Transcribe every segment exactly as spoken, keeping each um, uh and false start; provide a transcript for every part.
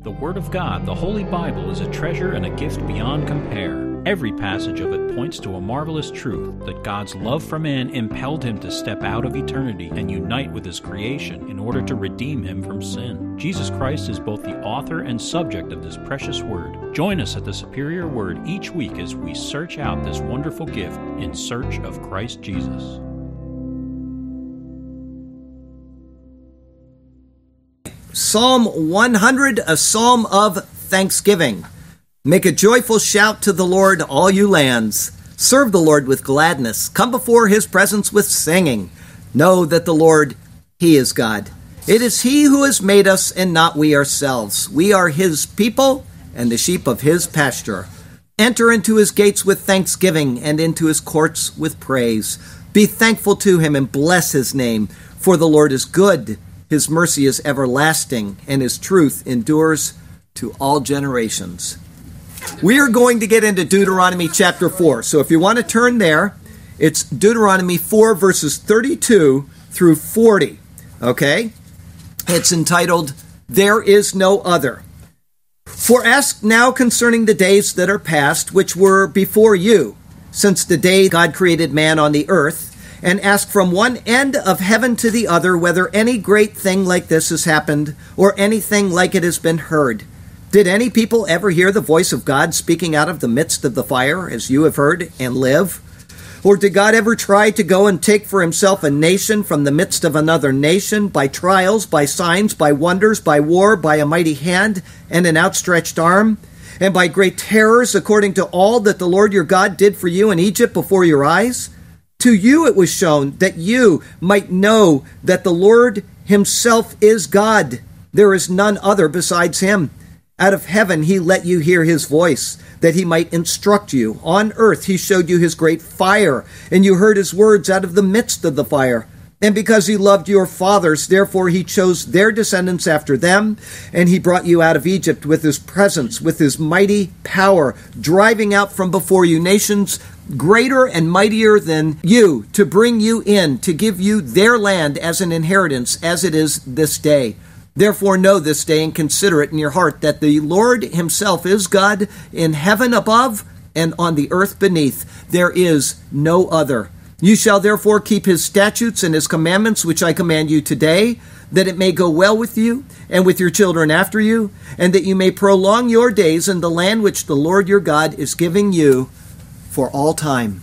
The Word of God, the Holy Bible, is a treasure and a gift beyond compare. Every passage of it points to a marvelous truth that God's love for man impelled him to step out of eternity and unite with his creation in order to redeem him from sin. Jesus Christ is both the author and subject of this precious Word. Join us at the Superior Word each week as we search out this wonderful gift in search of Christ Jesus. Psalm one hundred, a psalm of thanksgiving. Make a joyful shout to the Lord, all you lands. Serve the Lord with gladness. Come before his presence with singing. Know that the Lord, he is God. It is he who has made us and not we ourselves. We are his people and the sheep of his pasture. Enter into his gates with thanksgiving and into his courts with praise. Be thankful to him and bless his name, for the Lord is good. His mercy is everlasting, and his truth endures to all generations. We are going to get into Deuteronomy chapter four. So if you want to turn there, it's Deuteronomy four, verses thirty-two through forty. Okay? It's entitled, There is No Other. For ask now concerning the days that are past, which were before you, since the day God created man on the earth, and ask from one end of heaven to the other whether any great thing like this has happened, or anything like it has been heard. Did any people ever hear the voice of God speaking out of the midst of the fire, as you have heard, and live? Or did God ever try to go and take for himself a nation from the midst of another nation, by trials, by signs, by wonders, by war, by a mighty hand and an outstretched arm, and by great terrors, according to all that the Lord your God did for you in Egypt before your eyes? To you it was shown that you might know that the Lord himself is God. There is none other besides him. Out of heaven he let you hear his voice, that he might instruct you. On earth he showed you his great fire, and you heard his words out of the midst of the fire. And because he loved your fathers, therefore he chose their descendants after them, and he brought you out of Egypt with his presence, with his mighty power, driving out from before you nations greater and mightier than you, to bring you in, to give you their land as an inheritance, as it is this day. Therefore know this day and consider it in your heart, that the Lord himself is God in heaven above and on the earth beneath. There is no other. You shall therefore keep his statutes and his commandments, which I command you today, that it may go well with you and with your children after you, and that you may prolong your days in the land which the Lord your God is giving you for all time.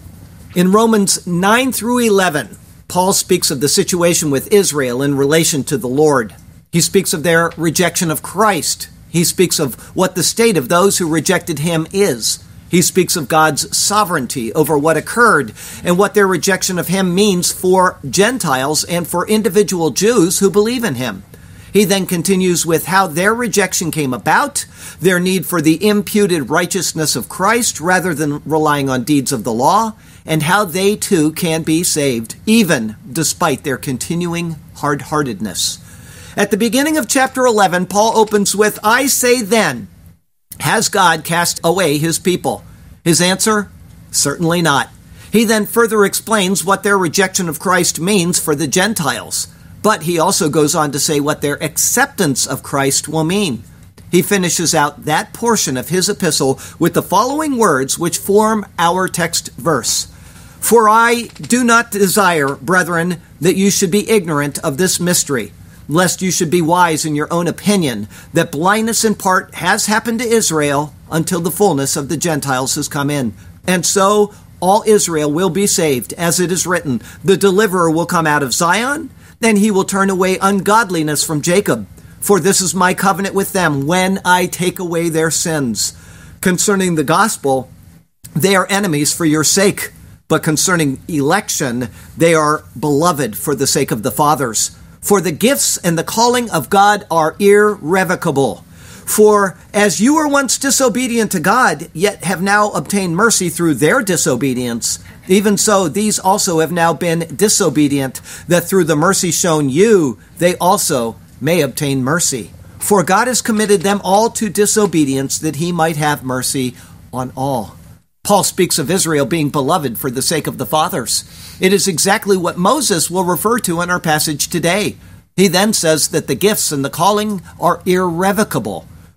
In Romans nine through eleven, Paul speaks of the situation with Israel in relation to the Lord. He speaks of their rejection of Christ. He speaks of what the state of those who rejected him is. He speaks of God's sovereignty over what occurred and what their rejection of him means for Gentiles and for individual Jews who believe in him. He then continues with how their rejection came about, their need for the imputed righteousness of Christ rather than relying on deeds of the law, and how they too can be saved, even despite their continuing hard-heartedness. At the beginning of chapter eleven, Paul opens with, I say then, has God cast away his people? His answer, certainly not. He then further explains what their rejection of Christ means for the Gentiles. But he also goes on to say what their acceptance of Christ will mean. He finishes out that portion of his epistle with the following words which form our text verse. For I do not desire, brethren, that you should be ignorant of this mystery, lest you should be wise in your own opinion, that blindness in part has happened to Israel until the fullness of the Gentiles has come in. And so all Israel will be saved, as it is written, the deliverer will come out of Zion, then he will turn away ungodliness from Jacob. For this is my covenant with them when I take away their sins. Concerning the gospel, they are enemies for your sake. But concerning election, they are beloved for the sake of the fathers. For the gifts and the calling of God are irrevocable. For as you were once disobedient to God, yet have now obtained mercy through their disobedience, even so these also have now been disobedient, that through the mercy shown you, they also may obtain mercy. For God has committed them all to disobedience, that he might have mercy on all. Paul speaks of Israel being beloved for the sake of the fathers. It is exactly what Moses will refer to in our passage today. He then says that the gifts and the calling are irrevocable.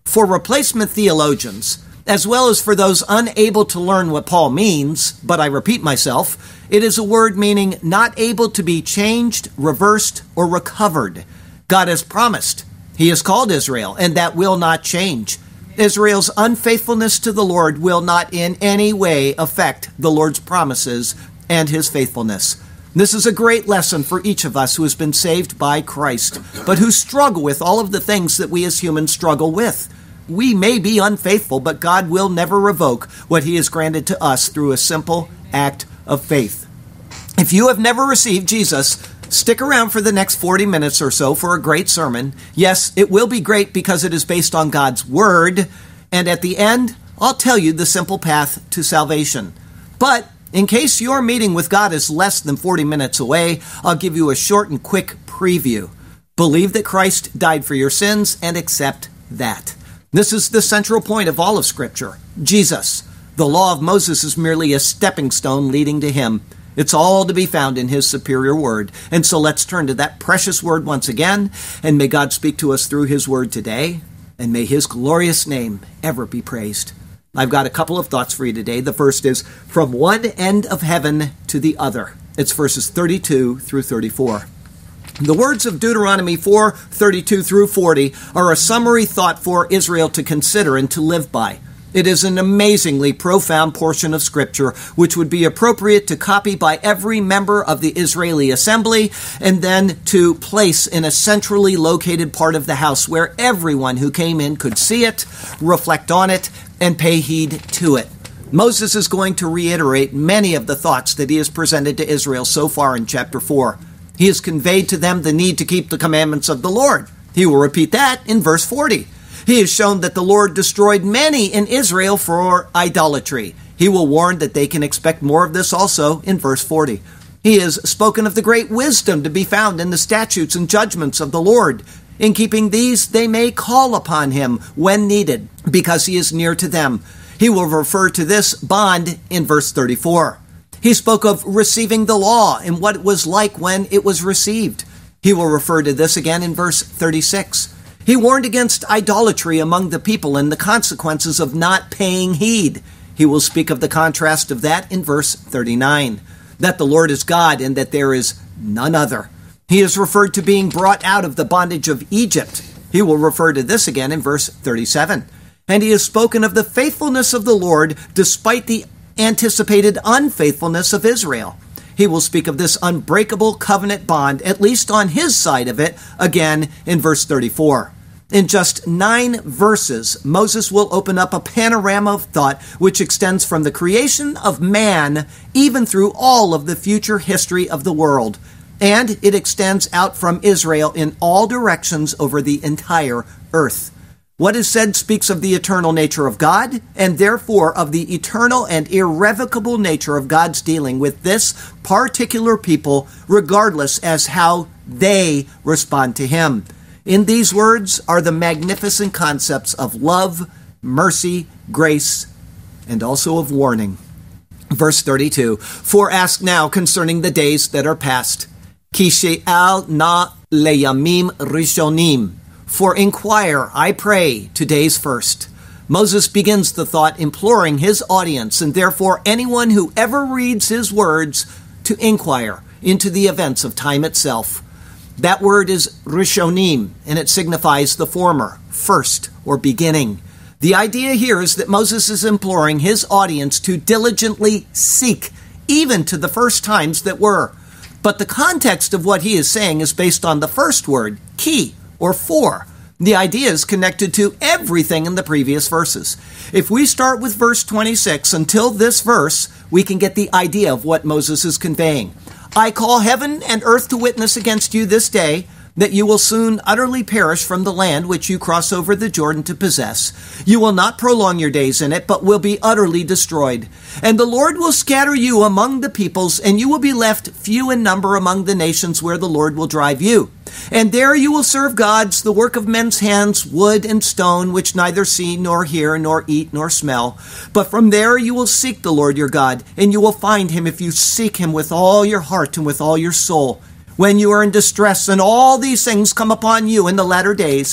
For replacement theologians, as well as for those unable to learn what Paul means, but I repeat myself, it is a word meaning not able to be changed, reversed, or recovered. God has promised. He has called Israel, and that will not change. Israel's unfaithfulness to the Lord will not in any way affect the Lord's promises and his faithfulness. This is a great lesson for each of us who has been saved by Christ, but who struggle with all of the things that we as humans struggle with. We may be unfaithful, but God will never revoke what he has granted to us through a simple act of faith. If you have never received Jesus, stick around for the next forty minutes or so for a great sermon. Yes, it will be great because it is based on God's Word, and at the end, I'll tell you the simple path to salvation. But in case your meeting with God is less than forty minutes away, I'll give you a short and quick preview. Believe that Christ died for your sins and accept that. This is the central point of all of Scripture. Jesus. The law of Moses is merely a stepping stone leading to him. It's all to be found in his superior word. And so let's turn to that precious word once again, and may God speak to us through his word today, and may his glorious name ever be praised. I've got a couple of thoughts for you today. The first is from one end of heaven to the other. It's verses thirty-two through thirty-four. The words of Deuteronomy four, thirty-two through forty are a summary thought for Israel to consider and to live by. It is an amazingly profound portion of Scripture which would be appropriate to copy by every member of the Israeli assembly and then to place in a centrally located part of the house where everyone who came in could see it, reflect on it, and pay heed to it. Moses is going to reiterate many of the thoughts that he has presented to Israel so far in chapter four. He has conveyed to them the need to keep the commandments of the Lord. He will repeat that in verse forty. He has shown that the Lord destroyed many in Israel for idolatry. He will warn that they can expect more of this also in verse forty. He has spoken of the great wisdom to be found in the statutes and judgments of the Lord. In keeping these, they may call upon him when needed, because he is near to them. He will refer to this bond in verse thirty-four. He spoke of receiving the law and what it was like when it was received. He will refer to this again in verse thirty-six. He warned against idolatry among the people and the consequences of not paying heed. He will speak of the contrast of that in verse thirty-nine, that the Lord is God and that there is none other. He is referred to being brought out of the bondage of Egypt. He will refer to this again in verse thirty-seven. And he has spoken of the faithfulness of the Lord despite the anticipated unfaithfulness of Israel. He will speak of this unbreakable covenant bond, at least on his side of it, again in verse thirty-four. In just nine verses, Moses will open up a panorama of thought which extends from the creation of man even through all of the future history of the world. And it extends out from Israel in all directions over the entire earth. What is said speaks of the eternal nature of God, and therefore of the eternal and irrevocable nature of God's dealing with this particular people, regardless as how they respond to him. In these words are the magnificent concepts of love, mercy, grace, and also of warning. Verse thirty-two, For ask now concerning the days that are past. Ki she'al na leyamim rishonim. For inquire, I pray, to days first. Moses begins the thought imploring his audience, and therefore anyone who ever reads his words, to inquire into the events of time itself. That word is rishonim, and it signifies the former, first, or beginning. The idea here is that Moses is imploring his audience to diligently seek, even to the first times that were. But the context of what he is saying is based on the first word, ki, or for. The idea is connected to everything in the previous verses. If we start with verse twenty-six until this verse, we can get the idea of what Moses is conveying. I call heaven and earth to witness against you this day, that you will soon utterly perish from the land which you cross over the Jordan to possess. You will not prolong your days in it, but will be utterly destroyed. And the Lord will scatter you among the peoples, and you will be left few in number among the nations where the Lord will drive you. And there you will serve gods, the work of men's hands, wood and stone, which neither see nor hear nor eat nor smell. But from there you will seek the Lord your God, and you will find him if you seek him with all your heart and with all your soul. When you are in distress and all these things come upon you in the latter days,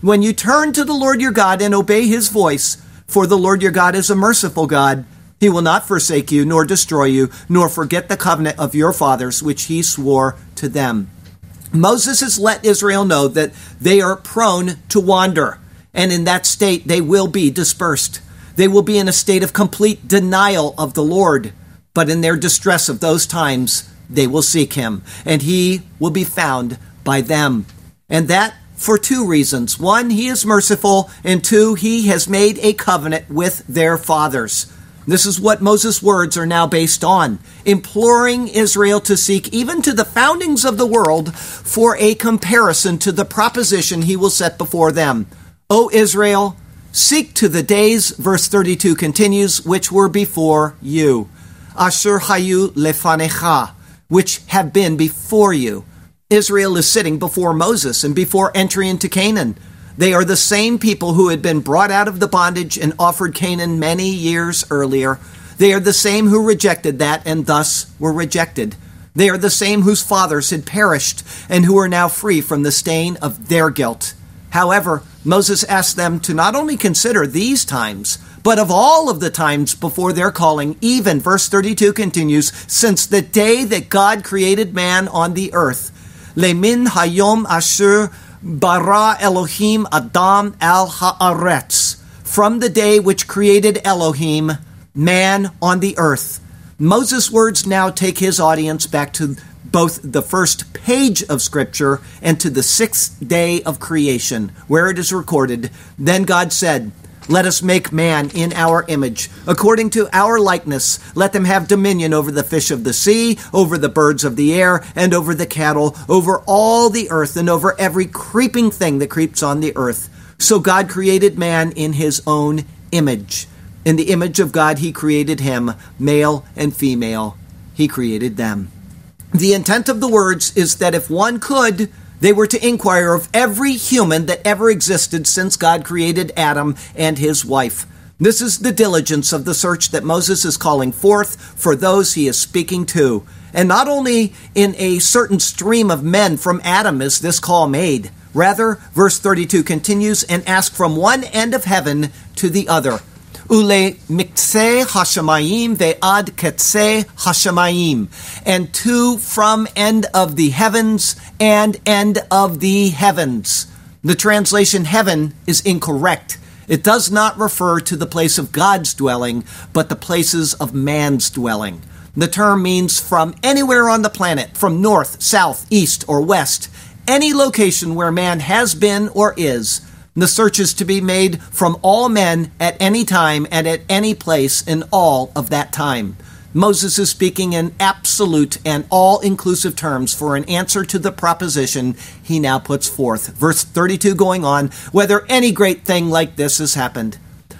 When you turn to the Lord your God and obey his voice, for the Lord your God is a merciful God, he will not forsake you, nor destroy you, nor forget the covenant of your fathers, which he swore to them. Moses has let Israel know that they are prone to wander, and in that state they will be dispersed. They will be in a state of complete denial of the Lord, but in their distress of those times, they will seek him, and he will be found by them. And that for two reasons. One, he is merciful, and two, he has made a covenant with their fathers. This is what Moses' words are now based on, imploring Israel to seek even to the foundings of the world for a comparison to the proposition he will set before them. O Israel, seek to the days, verse thirty-two continues, which were before you. Asher hayu lefanecha, which have been before you. Israel is sitting before Moses and before entry into Canaan. They are the same people who had been brought out of the bondage and offered Canaan many years earlier. They are the same who rejected that and thus were rejected. They are the same whose fathers had perished and who are now free from the stain of their guilt. However, Moses asked them to not only consider these times, but of all of the times before their calling, even, verse thirty-two continues, since the day that God created man on the earth. Lemin hayom asher bara Elohim Adam al haaretz. From the day which created Elohim, man on the earth. Moses' words now take his audience back to both the first page of Scripture and to the sixth day of creation, where it is recorded, Then God said, Let us make man in our image, according to our likeness. Let them have dominion over the fish of the sea, over the birds of the air, and over the cattle, over all the earth, and over every creeping thing that creeps on the earth. So God created man in his own image. In the image of God he created him, male and female. He created them. The intent of the words is that if one could, they were to inquire of every human that ever existed since God created Adam and his wife. This is the diligence of the search that Moses is calling forth for those he is speaking to. And not only in a certain stream of men from Adam is this call made. Rather, verse thirty-two continues, and ask from one end of heaven to the other. Ule mikse hashamayim ve'ad ketse hashamayim, and to from end of the heavens and end of the heavens. The translation heaven is incorrect. It does not refer to the place of God's dwelling, but the places of man's dwelling. The term means from anywhere on the planet, from north, south, east, or west, any location where man has been or is. The search is to be made from all men at any time and at any place in all of that time. Moses is speaking in absolute and all-inclusive terms for an answer to the proposition he now puts forth. Verse thirty-two going on, whether any great thing like this has happened.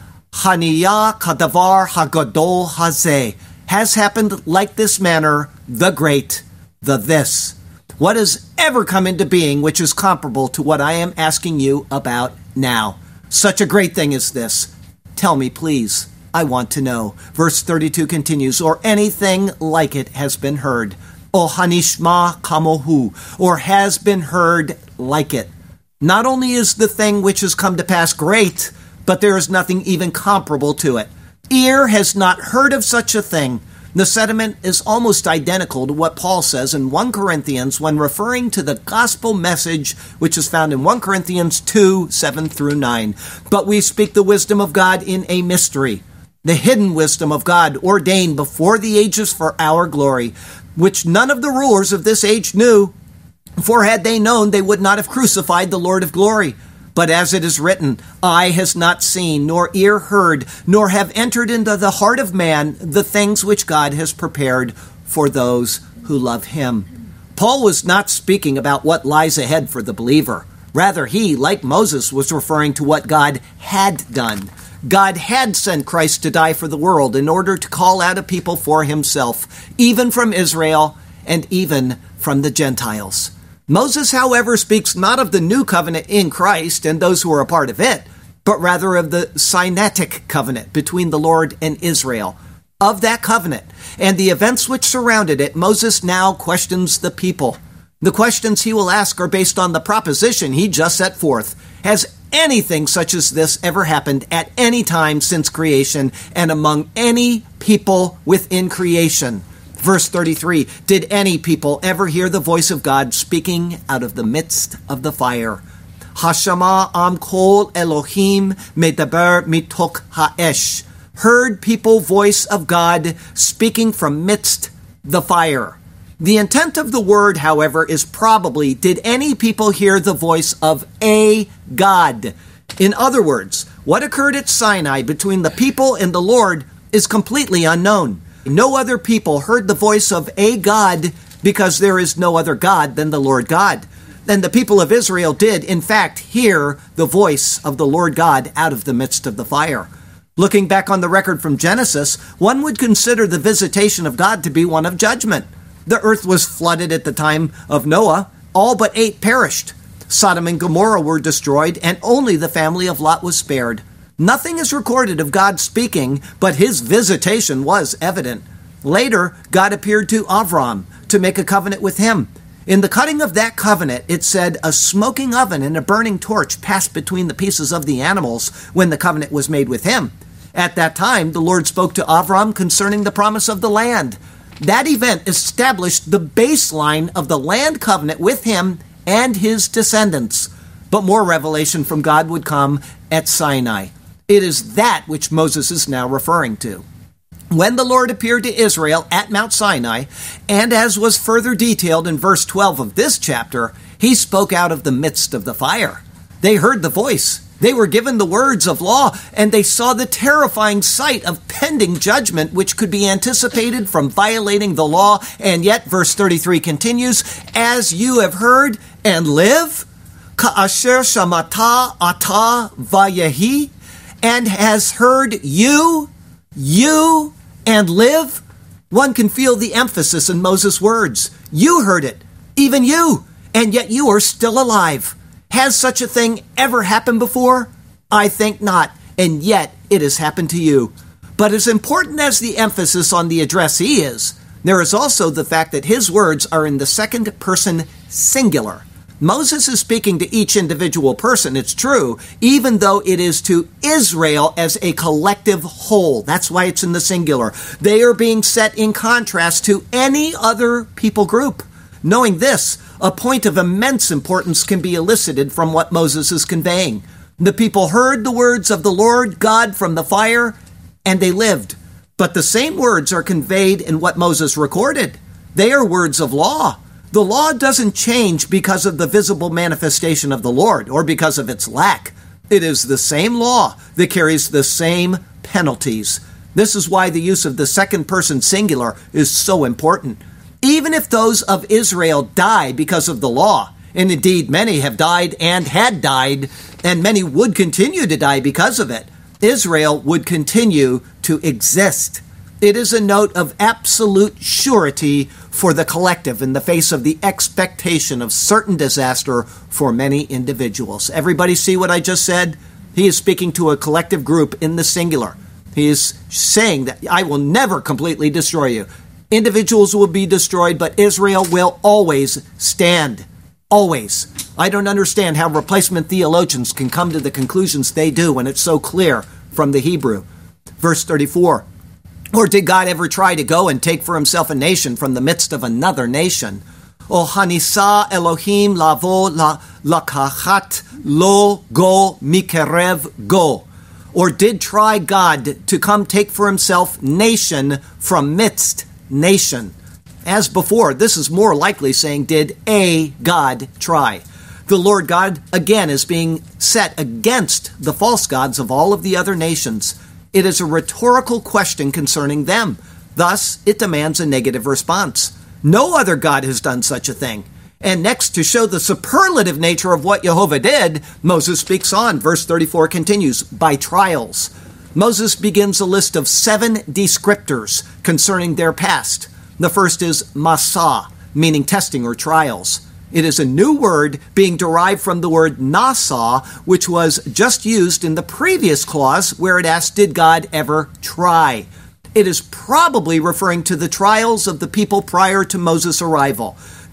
Haniyah kadavar hagadol hazeh, has happened like this manner, the great, the this. What has ever come into being which is comparable to what I am asking you about now? Such a great thing as this. Tell me, please. I want to know. Verse thirty-two continues, or anything like it has been heard. O hanishma kamohu, or has been heard like it. Not only is the thing which has come to pass great, but there is nothing even comparable to it. Ear has not heard of such a thing. The sentiment is almost identical to what Paul says in First Corinthians when referring to the gospel message, which is found in First Corinthians two, seven through nine. But we speak the wisdom of God in a mystery, the hidden wisdom of God ordained before the ages for our glory, which none of the rulers of this age knew. For had they known, they would not have crucified the Lord of glory. But as it is written, eye has not seen, nor ear heard, nor have entered into the heart of man the things which God has prepared for those who love him. Paul was not speaking about what lies ahead for the believer. Rather, he, like Moses, was referring to what God had done. God had sent Christ to die for the world in order to call out a people for himself, even from Israel and even from the Gentiles. Moses, however, speaks not of the new covenant in Christ and those who are a part of it, but rather of the Sinaitic covenant between the Lord and Israel. Of that covenant and the events which surrounded it, Moses now questions the people. The questions he will ask are based on the proposition he just set forth. Has anything such as this ever happened at any time since creation and among any people within creation. Verse thirty-three, did any people ever hear the voice of God speaking out of the midst of the fire? Hashama am kol Elohim medaber mitok ha'esh. Heard people voice of God speaking from midst the fire. The intent of the word, however, is probably, did any people hear the voice of a God? In other words, what occurred at Sinai between the people and the Lord is completely unknown. No other people heard the voice of a God because there is no other God than the Lord God. And the people of Israel did, in fact, hear the voice of the Lord God out of the midst of the fire. Looking back on the record from Genesis, one would consider the visitation of God to be one of judgment. The earth was flooded at the time of Noah. All but eight perished. Sodom and Gomorrah were destroyed, and only the family of Lot was spared. Nothing is recorded of God speaking, but his visitation was evident. Later, God appeared to Avram to make a covenant with him. In the cutting of that covenant, it said, a smoking oven and a burning torch passed between the pieces of the animals when the covenant was made with him. At that time, the Lord spoke to Avram concerning the promise of the land. That event established the baseline of the land covenant with him and his descendants. But more revelation from God would come at Sinai. It is that which Moses is now referring to. When the Lord appeared to Israel at Mount Sinai, and as was further detailed in verse twelve of this chapter, he spoke out of the midst of the fire. They heard the voice. They were given the words of law, and they saw the terrifying sight of pending judgment which could be anticipated from violating the law. And yet, verse thirty-three continues, as you have heard and live, ka'asher shamata ata vayehi, and has heard you, you, and live. One can feel the emphasis in Moses' words. You heard it, even you, and yet you are still alive. Has such a thing ever happened before? I think not, and yet it has happened to you. But as important as the emphasis on the addressee is, there is also the fact that his words are in the second person singular. Moses is speaking to each individual person, it's true, even though it is to Israel as a collective whole. That's why it's in the singular. They are being set in contrast to any other people group. Knowing this, a point of immense importance can be elicited from what Moses is conveying. The people heard the words of the Lord God from the fire, and they lived. But the same words are conveyed in what Moses recorded. They are words of law. The law doesn't change because of the visible manifestation of the Lord or because of its lack. It is the same law that carries the same penalties. This is why the use of the second person singular is so important. Even if those of Israel die because of the law, and indeed many have died and had died, and many would continue to die because of it, Israel would continue to exist. It is a note of absolute surety for the collective in the face of the expectation of certain disaster for many individuals. Everybody see what I just said? He is speaking to a collective group in the singular. He is saying that I will never completely destroy you. Individuals will be destroyed, but Israel will always stand. Always. I don't understand how replacement theologians can come to the conclusions they do when it's so clear from the Hebrew. Verse thirty-four. Or did God ever try to go and take for himself a nation from the midst of another nation? O hanisa Elohim lavo la lakachat lo go mikerev go. Or did try God to come take for himself nation from midst nation? As before, this is more likely saying, did a God try? The Lord God, again, is being set against the false gods of all of the other nations. It is a rhetorical question concerning them. Thus, it demands a negative response. No other God has done such a thing. And next, to show the superlative nature of what Jehovah did, Moses speaks on. Verse thirty-four continues, by trials. Moses begins a list of seven descriptors concerning their past. The first is Masa, meaning testing or trials. It is a new word being derived from the word Nasa, which was just used in the previous clause where it asked, did God ever try? It is probably referring to the trials of the people prior to Moses' arrival.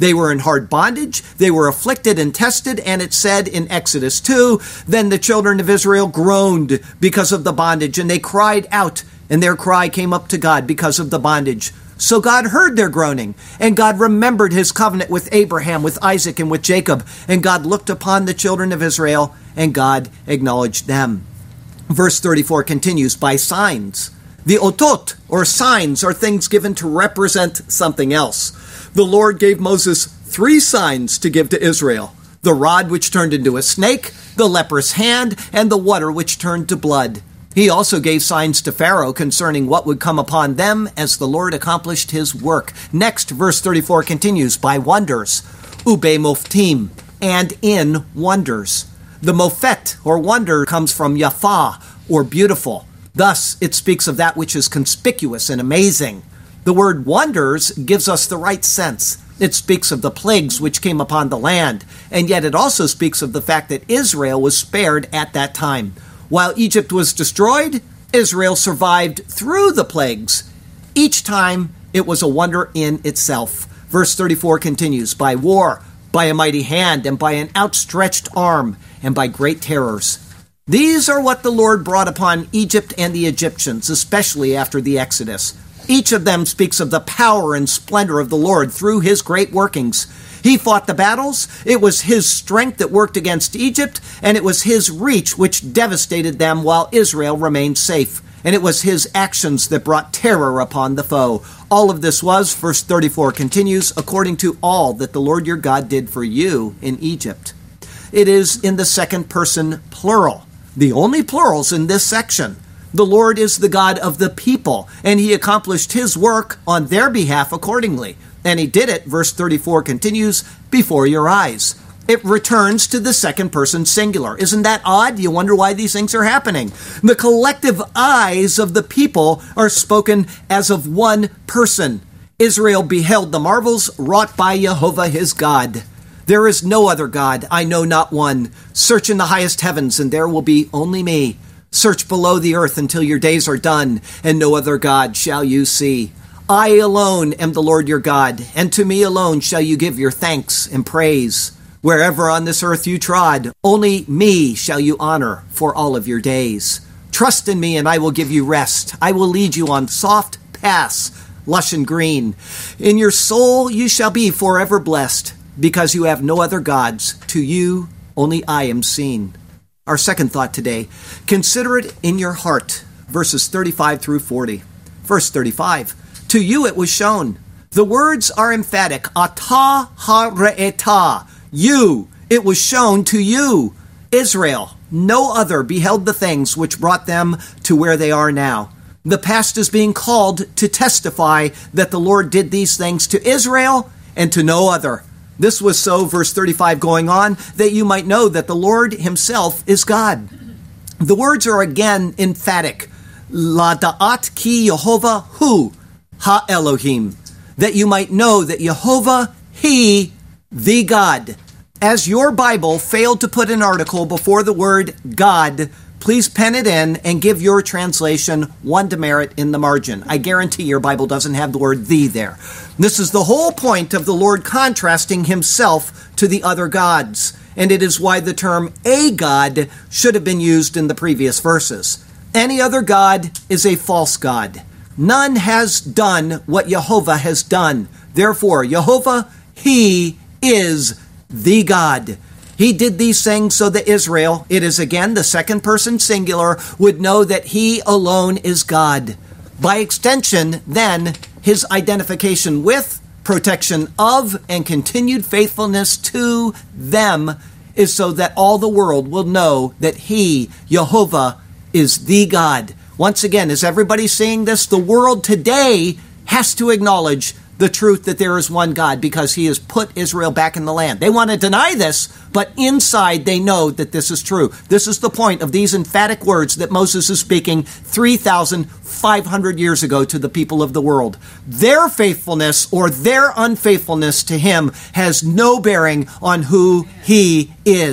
They were in hard bondage, they were afflicted and tested, and it said in Exodus two, then the children of Israel groaned because of the bondage, and they cried out, and their cry came up to God because of the bondage. So God heard their groaning, and God remembered his covenant with Abraham, with Isaac, and with Jacob, and God looked upon the children of Israel, and God acknowledged them. Verse thirty-four continues, by signs. The otot, or signs, are things given to represent something else. The Lord gave Moses three signs to give to Israel: the rod which turned into a snake, the leprous hand, and the water which turned to blood. He also gave signs to Pharaoh concerning what would come upon them as the Lord accomplished his work. Next, verse thirty-four continues, by wonders, ube moftim, and in wonders. The mofet, or wonder, comes from yafa, or beautiful. Thus, it speaks of that which is conspicuous and amazing. The word wonders gives us the right sense. It speaks of the plagues which came upon the land, and yet it also speaks of the fact that Israel was spared at that time. While Egypt was destroyed, Israel survived through the plagues. Each time, it was a wonder in itself. Verse thirty-four continues, by war, by a mighty hand, and by an outstretched arm, and by great terrors. These are what the Lord brought upon Egypt and the Egyptians, especially after the Exodus. Each of them speaks of the power and splendor of the Lord through his great workings. He fought the battles. It was his strength that worked against Egypt, and it was his reach which devastated them while Israel remained safe. And it was his actions that brought terror upon the foe. All of this was, verse thirty-four continues, according to all that the Lord your God did for you in Egypt. It is in the second person plural, the only plurals in this section. The Lord is the God of the people, and he accomplished his work on their behalf accordingly. And he did it, verse thirty-four continues, before your eyes. It returns to the second person singular. Isn't that odd? You wonder why these things are happening. The collective eyes of the people are spoken as of one person. Israel beheld the marvels wrought by Jehovah his God. There is no other God, I know not one. Search in the highest heavens, and there will be only me. Search below the earth until your days are done, and no other God shall you see. I alone am the Lord your God, and to me alone shall you give your thanks and praise. Wherever on this earth you trod, only me shall you honor for all of your days. Trust in me, and I will give you rest. I will lead you on soft paths, lush and green. In your soul you shall be forever blessed, because you have no other gods. To you only I am seen. Our second thought today, consider it in your heart, verses thirty-five through forty. Verse thirty-five, to you it was shown. The words are emphatic. Ata ha-re'eta. You, it was shown to you. Israel, no other beheld the things which brought them to where they are now. The past is being called to testify that the Lord did these things to Israel and to no other. This was so, verse thirty-five going on, that you might know that the Lord himself is God. The words are again emphatic. La da'at ki Yehovah hu ha-Elohim. That you might know that Yehovah, he, the God. As your Bible failed to put an article before the word God, please pen it in and give your translation one demerit in the margin. I guarantee your Bible doesn't have the word the there. This is the whole point of the Lord contrasting himself to the other gods, and it is why the term a God should have been used in the previous verses. Any other God is a false god. None has done what Jehovah has done. Therefore, Jehovah, he is the God. He did these things so that Israel, it is again the second person singular, would know that he alone is God. By extension, then, his identification with, protection of, and continued faithfulness to them is so that all the world will know that he, Jehovah, is the God. Once again, is everybody seeing this? The world today has to acknowledge the truth that there is one God because he has put Israel back in the land. They want to deny this, but inside they know that this is true. This is the point of these emphatic words that Moses is speaking three thousand five hundred years ago to the people of the world. Their faithfulness or their unfaithfulness to him has no bearing on who he is.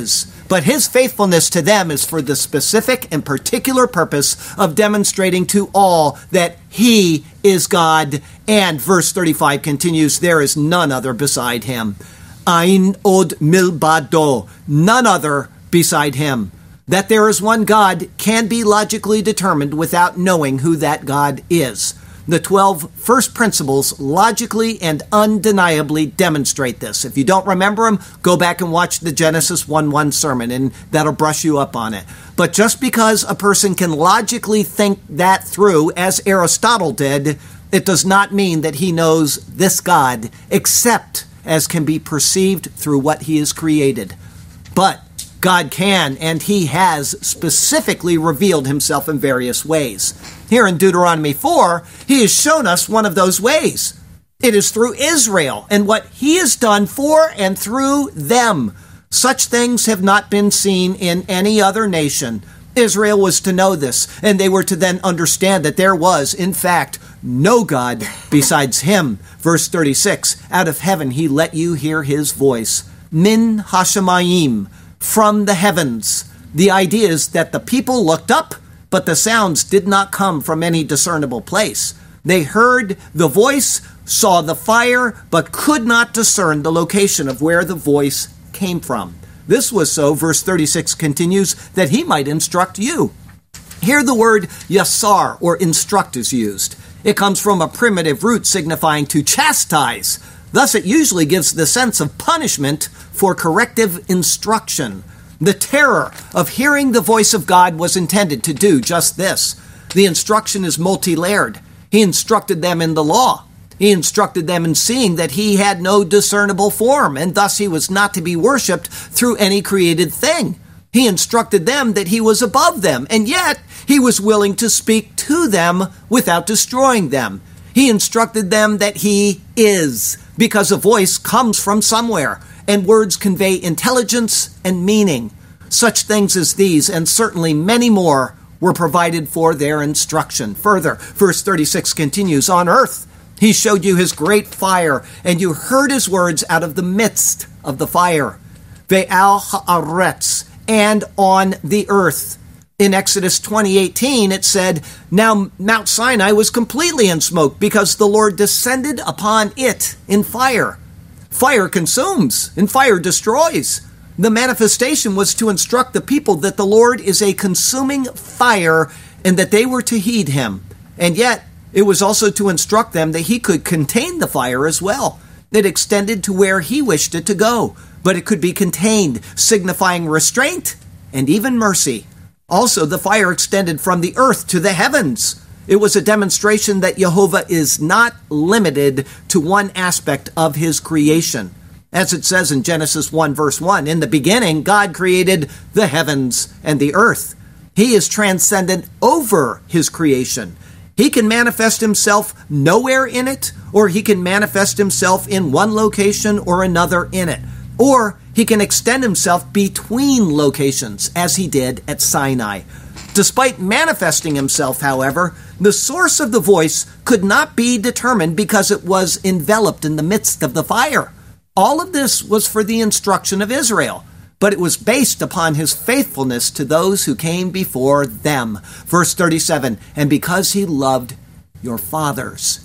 But his faithfulness to them is for the specific and particular purpose of demonstrating to all that he is God. And verse thirty-five continues, there is none other beside him. Ein od milbado, none other beside him. That there is one God can be logically determined without knowing who that God is. The twelve first principles logically and undeniably demonstrate this. If you don't remember them, go back and watch the Genesis one one sermon, and that'll brush you up on it. But just because a person can logically think that through, as Aristotle did, it does not mean that he knows this God, except as can be perceived through what he has created. But God can, and he has specifically revealed himself in various ways. Here in Deuteronomy four, he has shown us one of those ways. It is through Israel and what he has done for and through them. Such things have not been seen in any other nation. Israel was to know this, and they were to then understand that there was, in fact, no God besides him. Verse thirty-six, out of heaven he let you hear his voice. Min hashemayim, from the heavens. The idea is that the people looked up, but the sounds did not come from any discernible place. They heard the voice, saw the fire, but could not discern the location of where the voice came from. This was so, verse thirty-six continues, that he might instruct you. Here the word yasar, or instruct, is used. It comes from a primitive root signifying to chastise. Thus it usually gives the sense of punishment for corrective instruction. The terror of hearing the voice of God was intended to do just this. The instruction is multi-layered. He instructed them in the law. He instructed them in seeing that he had no discernible form, and thus he was not to be worshipped through any created thing. He instructed them that he was above them, and yet he was willing to speak to them without destroying them. He instructed them that he is, because a voice comes from somewhere, and words convey intelligence and meaning. Such things as these, and certainly many more, were provided for their instruction. Further, verse thirty-six continues, on earth he showed you his great fire, and you heard his words out of the midst of the fire. Ve'al ha'aretz, and on the earth. In Exodus twenty eighteen, it said, now Mount Sinai was completely in smoke because the Lord descended upon it in fire. Fire consumes, and fire destroys. The manifestation was to instruct the people that the Lord is a consuming fire and that they were to heed him. And yet, it was also to instruct them that he could contain the fire as well. It extended to where he wished it to go, but it could be contained, signifying restraint and even mercy. Also, the fire extended from the earth to the heavens. It was a demonstration that Jehovah is not limited to one aspect of his creation. As it says in Genesis one verse one, in the beginning, God created the heavens and the earth. He is transcendent over his creation. He can manifest himself nowhere in it, or he can manifest himself in one location or another in it. Or he can extend himself between locations, as he did at Sinai. Despite manifesting himself, however, the source of the voice could not be determined because it was enveloped in the midst of the fire. All of this was for the instruction of Israel, but it was based upon his faithfulness to those who came before them. Verse thirty-seven, and because he loved your fathers.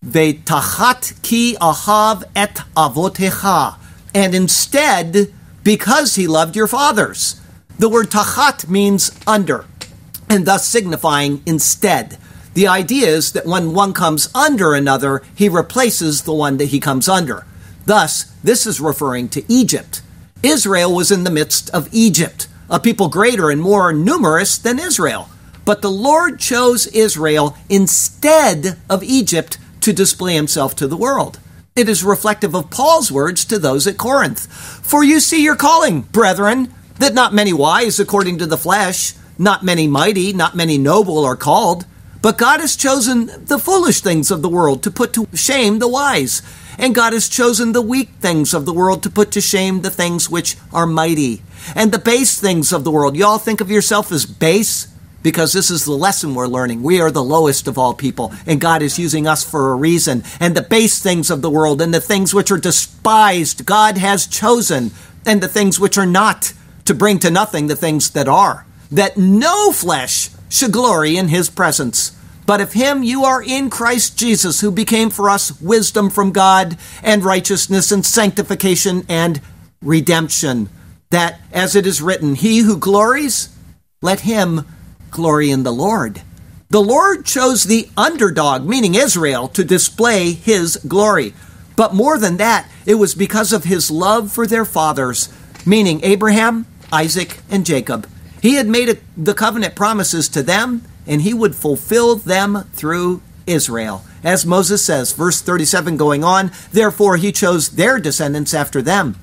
Ve'tachat ki ahav et avotecha. And instead, because he loved your fathers. The word tachat means under, and thus signifying instead. The idea is that when one comes under another, he replaces the one that he comes under. Thus, this is referring to Egypt. Israel was in the midst of Egypt, a people greater and more numerous than Israel. But the Lord chose Israel instead of Egypt to display himself to the world. It is reflective of Paul's words to those at Corinth. For you see your calling, brethren, that not many wise according to the flesh, not many mighty, not many noble are called. But God has chosen the foolish things of the world to put to shame the wise. And God has chosen the weak things of the world to put to shame the things which are mighty. And the base things of the world. You all think of yourself as base? Because this is the lesson we're learning. We are the lowest of all people, and God is using us for a reason. And the base things of the world and the things which are despised, God has chosen. And the things which are not, to bring to nothing the things that are, that no flesh should glory in his presence. But of him you are in Christ Jesus, who became for us wisdom from God and righteousness and sanctification and redemption. That, as it is written, he who glories, let him glory in the Lord. The Lord chose the underdog, meaning Israel, to display his glory. But more than that, it was because of his love for their fathers, meaning Abraham, Isaac, and Jacob. He had made a, the covenant promises to them, and he would fulfill them through Israel. As Moses says, verse thirty-seven going on, therefore he chose their descendants after them.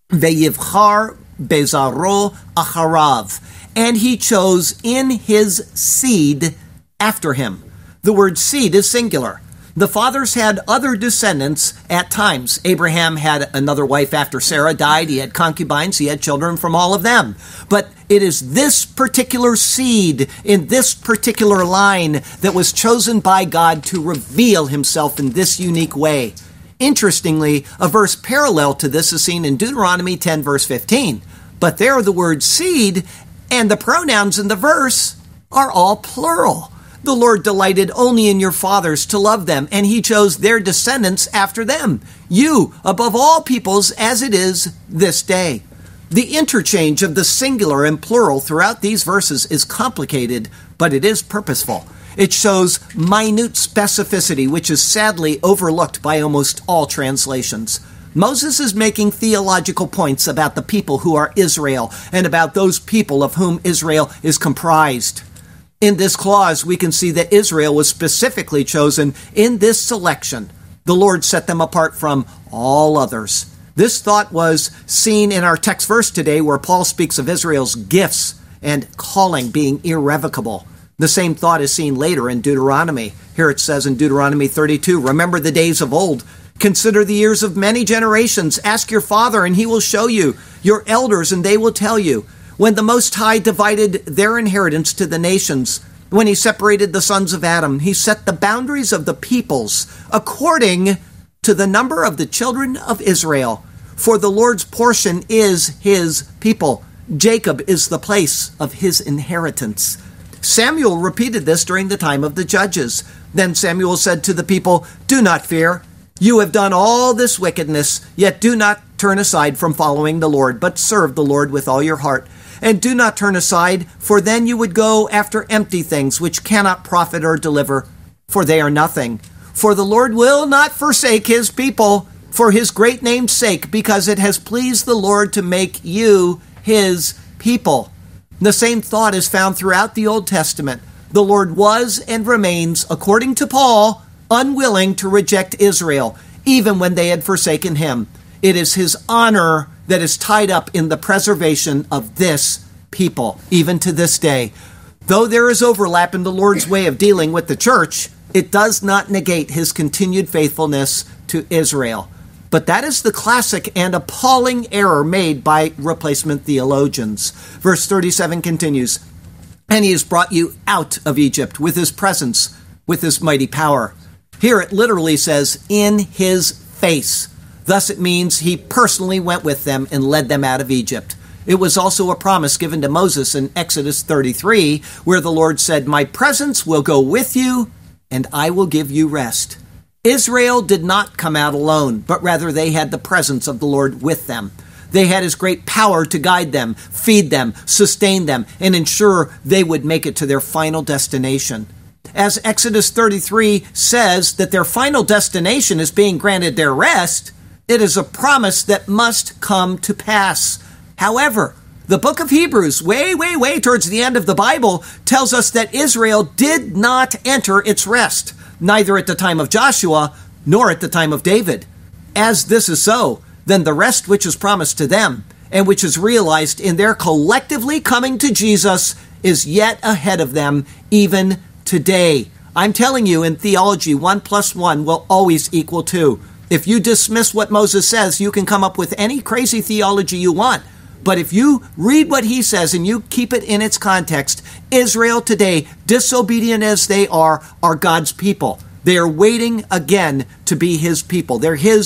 Ve'yivchar bezaro acharav. And he chose in his seed after him. The word seed is singular. The fathers had other descendants at times. Abraham had another wife after Sarah died. He had concubines. He had children from all of them. But it is this particular seed in this particular line that was chosen by God to reveal himself in this unique way. Interestingly, a verse parallel to this is seen in Deuteronomy ten, verse fifteen. But there the word seed and the pronouns in the verse are all plural. The Lord delighted only in your fathers to love them, and he chose their descendants after them, you above all peoples as it is this day. The interchange of the singular and plural throughout these verses is complicated, but it is purposeful. It shows minute specificity, which is sadly overlooked by almost all translations. Moses is making theological points about the people who are Israel and about those people of whom Israel is comprised. In this clause, we can see that Israel was specifically chosen in this selection. The Lord set them apart from all others. This thought was seen in our text verse today, where Paul speaks of Israel's gifts and calling being irrevocable. The same thought is seen later in Deuteronomy. Here it says in Deuteronomy thirty-two, remember the days of old. Consider the years of many generations. Ask your father, and he will show you. Your elders, and they will tell you. When the Most High divided their inheritance to the nations, when he separated the sons of Adam, he set the boundaries of the peoples according to the number of the children of Israel. For the Lord's portion is his people. Jacob is the place of his inheritance. Samuel repeated this during the time of the judges. Then Samuel said to the people, do not fear. You have done all this wickedness, yet do not turn aside from following the Lord, but serve the Lord with all your heart. And do not turn aside, for then you would go after empty things which cannot profit or deliver, for they are nothing. For the Lord will not forsake his people for his great name's sake, because it has pleased the Lord to make you his people. The same thought is found throughout the Old Testament. The Lord was and remains, according to Paul, unwilling to reject Israel, even when they had forsaken him. It is his honor that is tied up in the preservation of this people, even to this day. Though there is overlap in the Lord's way of dealing with the church, it does not negate his continued faithfulness to Israel. But that is the classic and appalling error made by replacement theologians. Verse thirty-seven continues, and he has brought you out of Egypt with his presence, with his mighty power. Here it literally says, in his face. Thus it means he personally went with them and led them out of Egypt. It was also a promise given to Moses in Exodus thirty-three, where the Lord said, my presence will go with you, and I will give you rest. Israel did not come out alone, but rather they had the presence of the Lord with them. They had his great power to guide them, feed them, sustain them, and ensure they would make it to their final destination. As Exodus thirty-three says that their final destination is being granted their rest, it is a promise that must come to pass. However, the book of Hebrews, way, way, way towards the end of the Bible, tells us that Israel did not enter its rest, neither at the time of Joshua nor at the time of David. As this is so, then the rest which is promised to them and which is realized in their collectively coming to Jesus is yet ahead of them even today. I'm telling you, in theology, one plus one will always equal two. If you dismiss what Moses says, you can come up with any crazy theology you want. But if you read what he says and you keep it in its context, Israel today, disobedient as they are, are God's people. They are waiting again to be his people. They're his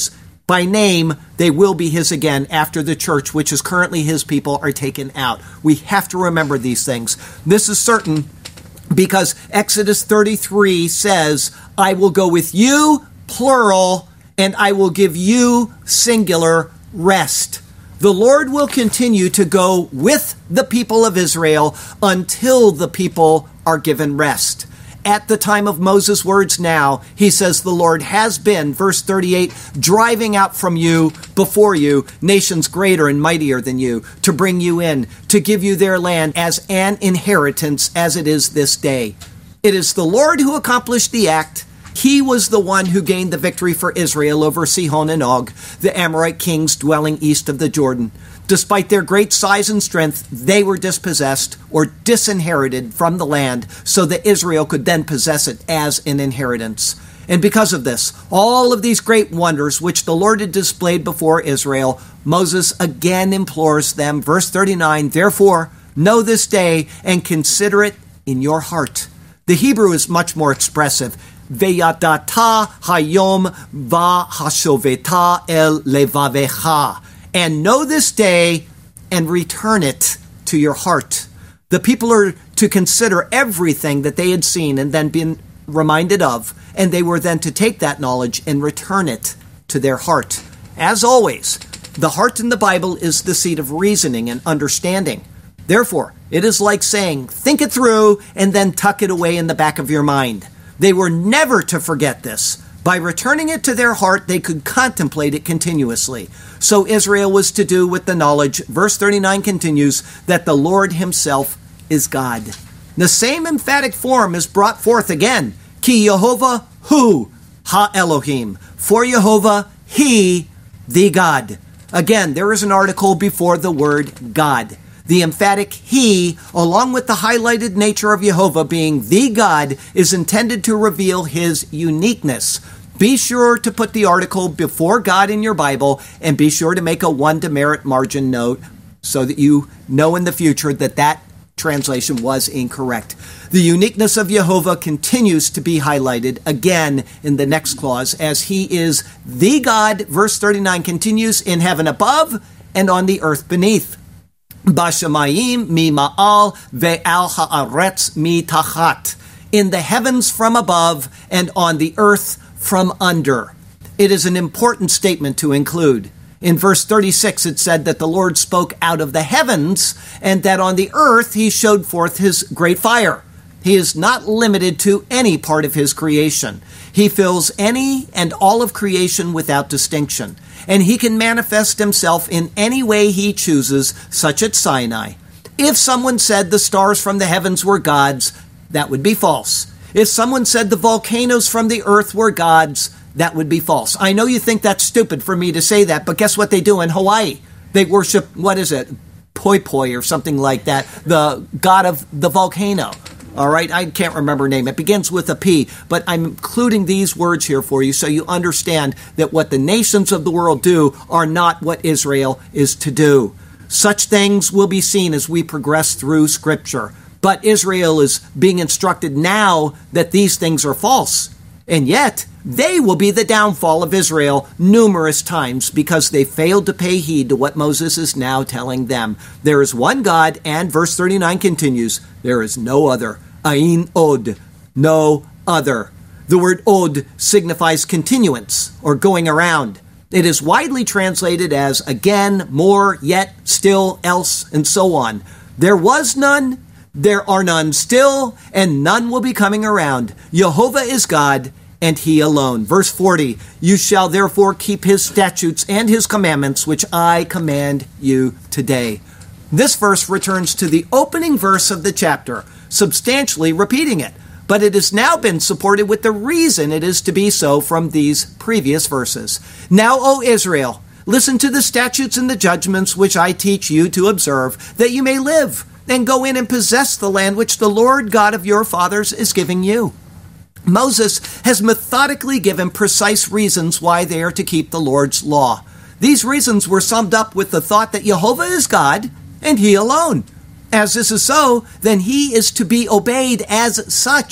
By name, they will be his again after the church, which is currently his people, are taken out. We have to remember these things. This is certain because Exodus thirty-three says, I will go with you, plural, and I will give you, singular, rest. The Lord will continue to go with the people of Israel until the people are given rest. At the time of Moses' words now, he says the Lord has been, verse thirty-eight, driving out from you, before you, nations greater and mightier than you, to bring you in, to give you their land as an inheritance as it is this day. It is the Lord who accomplished the act. He was the one who gained the victory for Israel over Sihon and Og, the Amorite kings dwelling east of the Jordan. Despite their great size and strength, they were dispossessed or disinherited from the land so that Israel could then possess it as an inheritance. And because of this, all of these great wonders which the Lord had displayed before Israel, Moses again implores them, verse thirty-nine, therefore, know this day and consider it in your heart. The Hebrew is much more expressive. Veyadata hayom vahashoveta el levavecha. And know this day and return it to your heart. The people are to consider everything that they had seen and then been reminded of, and they were then to take that knowledge and return it to their heart. As always, the heart in the Bible is the seat of reasoning and understanding. Therefore, it is like saying, think it through and then tuck it away in the back of your mind. They were never to forget this. By returning it to their heart, they could contemplate it continuously. So Israel was to do with the knowledge, verse thirty-nine continues, that the Lord himself is God. The same emphatic form is brought forth again. Ki Yehovah hu ha-Elohim. For Yehovah, he, the God. Again, there is an article before the word God. The emphatic he, along with the highlighted nature of Yehovah being the God, is intended to reveal his uniqueness. Be sure to put the article before God in your Bible, and be sure to make a one demerit margin note so that you know in the future that that translation was incorrect. The uniqueness of Yehovah continues to be highlighted again in the next clause, as he is the God, verse thirty-nine continues, in heaven above and on the earth beneath. Bashamayim mi ma'al ve'al ha'aretz mi tachat. In the heavens from above and on the earth from under. It is an important statement to include. In verse thirty-six, it said that the Lord spoke out of the heavens and that on the earth he showed forth his great fire. He is not limited to any part of his creation. He fills any and all of creation without distinction. And he can manifest himself in any way he chooses, such at Sinai. If someone said the stars from the heavens were gods, that would be false. If someone said the volcanoes from the earth were gods, that would be false. I know you think that's stupid for me to say that, but guess what they do in Hawaii? They worship, what is it, Poi Poi or something like that, the god of the volcano. All right, I can't remember her name. It begins with a P, but I'm including these words here for you so you understand that what the nations of the world do are not what Israel is to do. Such things will be seen as we progress through Scripture. But Israel is being instructed now that these things are false. And yet, they will be the downfall of Israel numerous times because they failed to pay heed to what Moses is now telling them. There is one God, and verse thirty-nine continues, there is no other. Ain od, no other. The word od signifies continuance or going around. It is widely translated as again, more, yet, still, else, and so on. There was none, there are none still, and none will be coming around. Jehovah is God, and he alone. Verse forty, you shall therefore keep his statutes and his commandments, which I command you today. This verse returns to the opening verse of the chapter, substantially repeating it. But it has now been supported with the reason it is to be so from these previous verses. Now, O Israel, listen to the statutes and the judgments which I teach you to observe, that you may live, and go in and possess the land which the Lord God of your fathers is giving you. Moses has methodically given precise reasons why they are to keep the Lord's law. These reasons were summed up with the thought that Jehovah is God, and he alone. As this is so, then he is to be obeyed as such.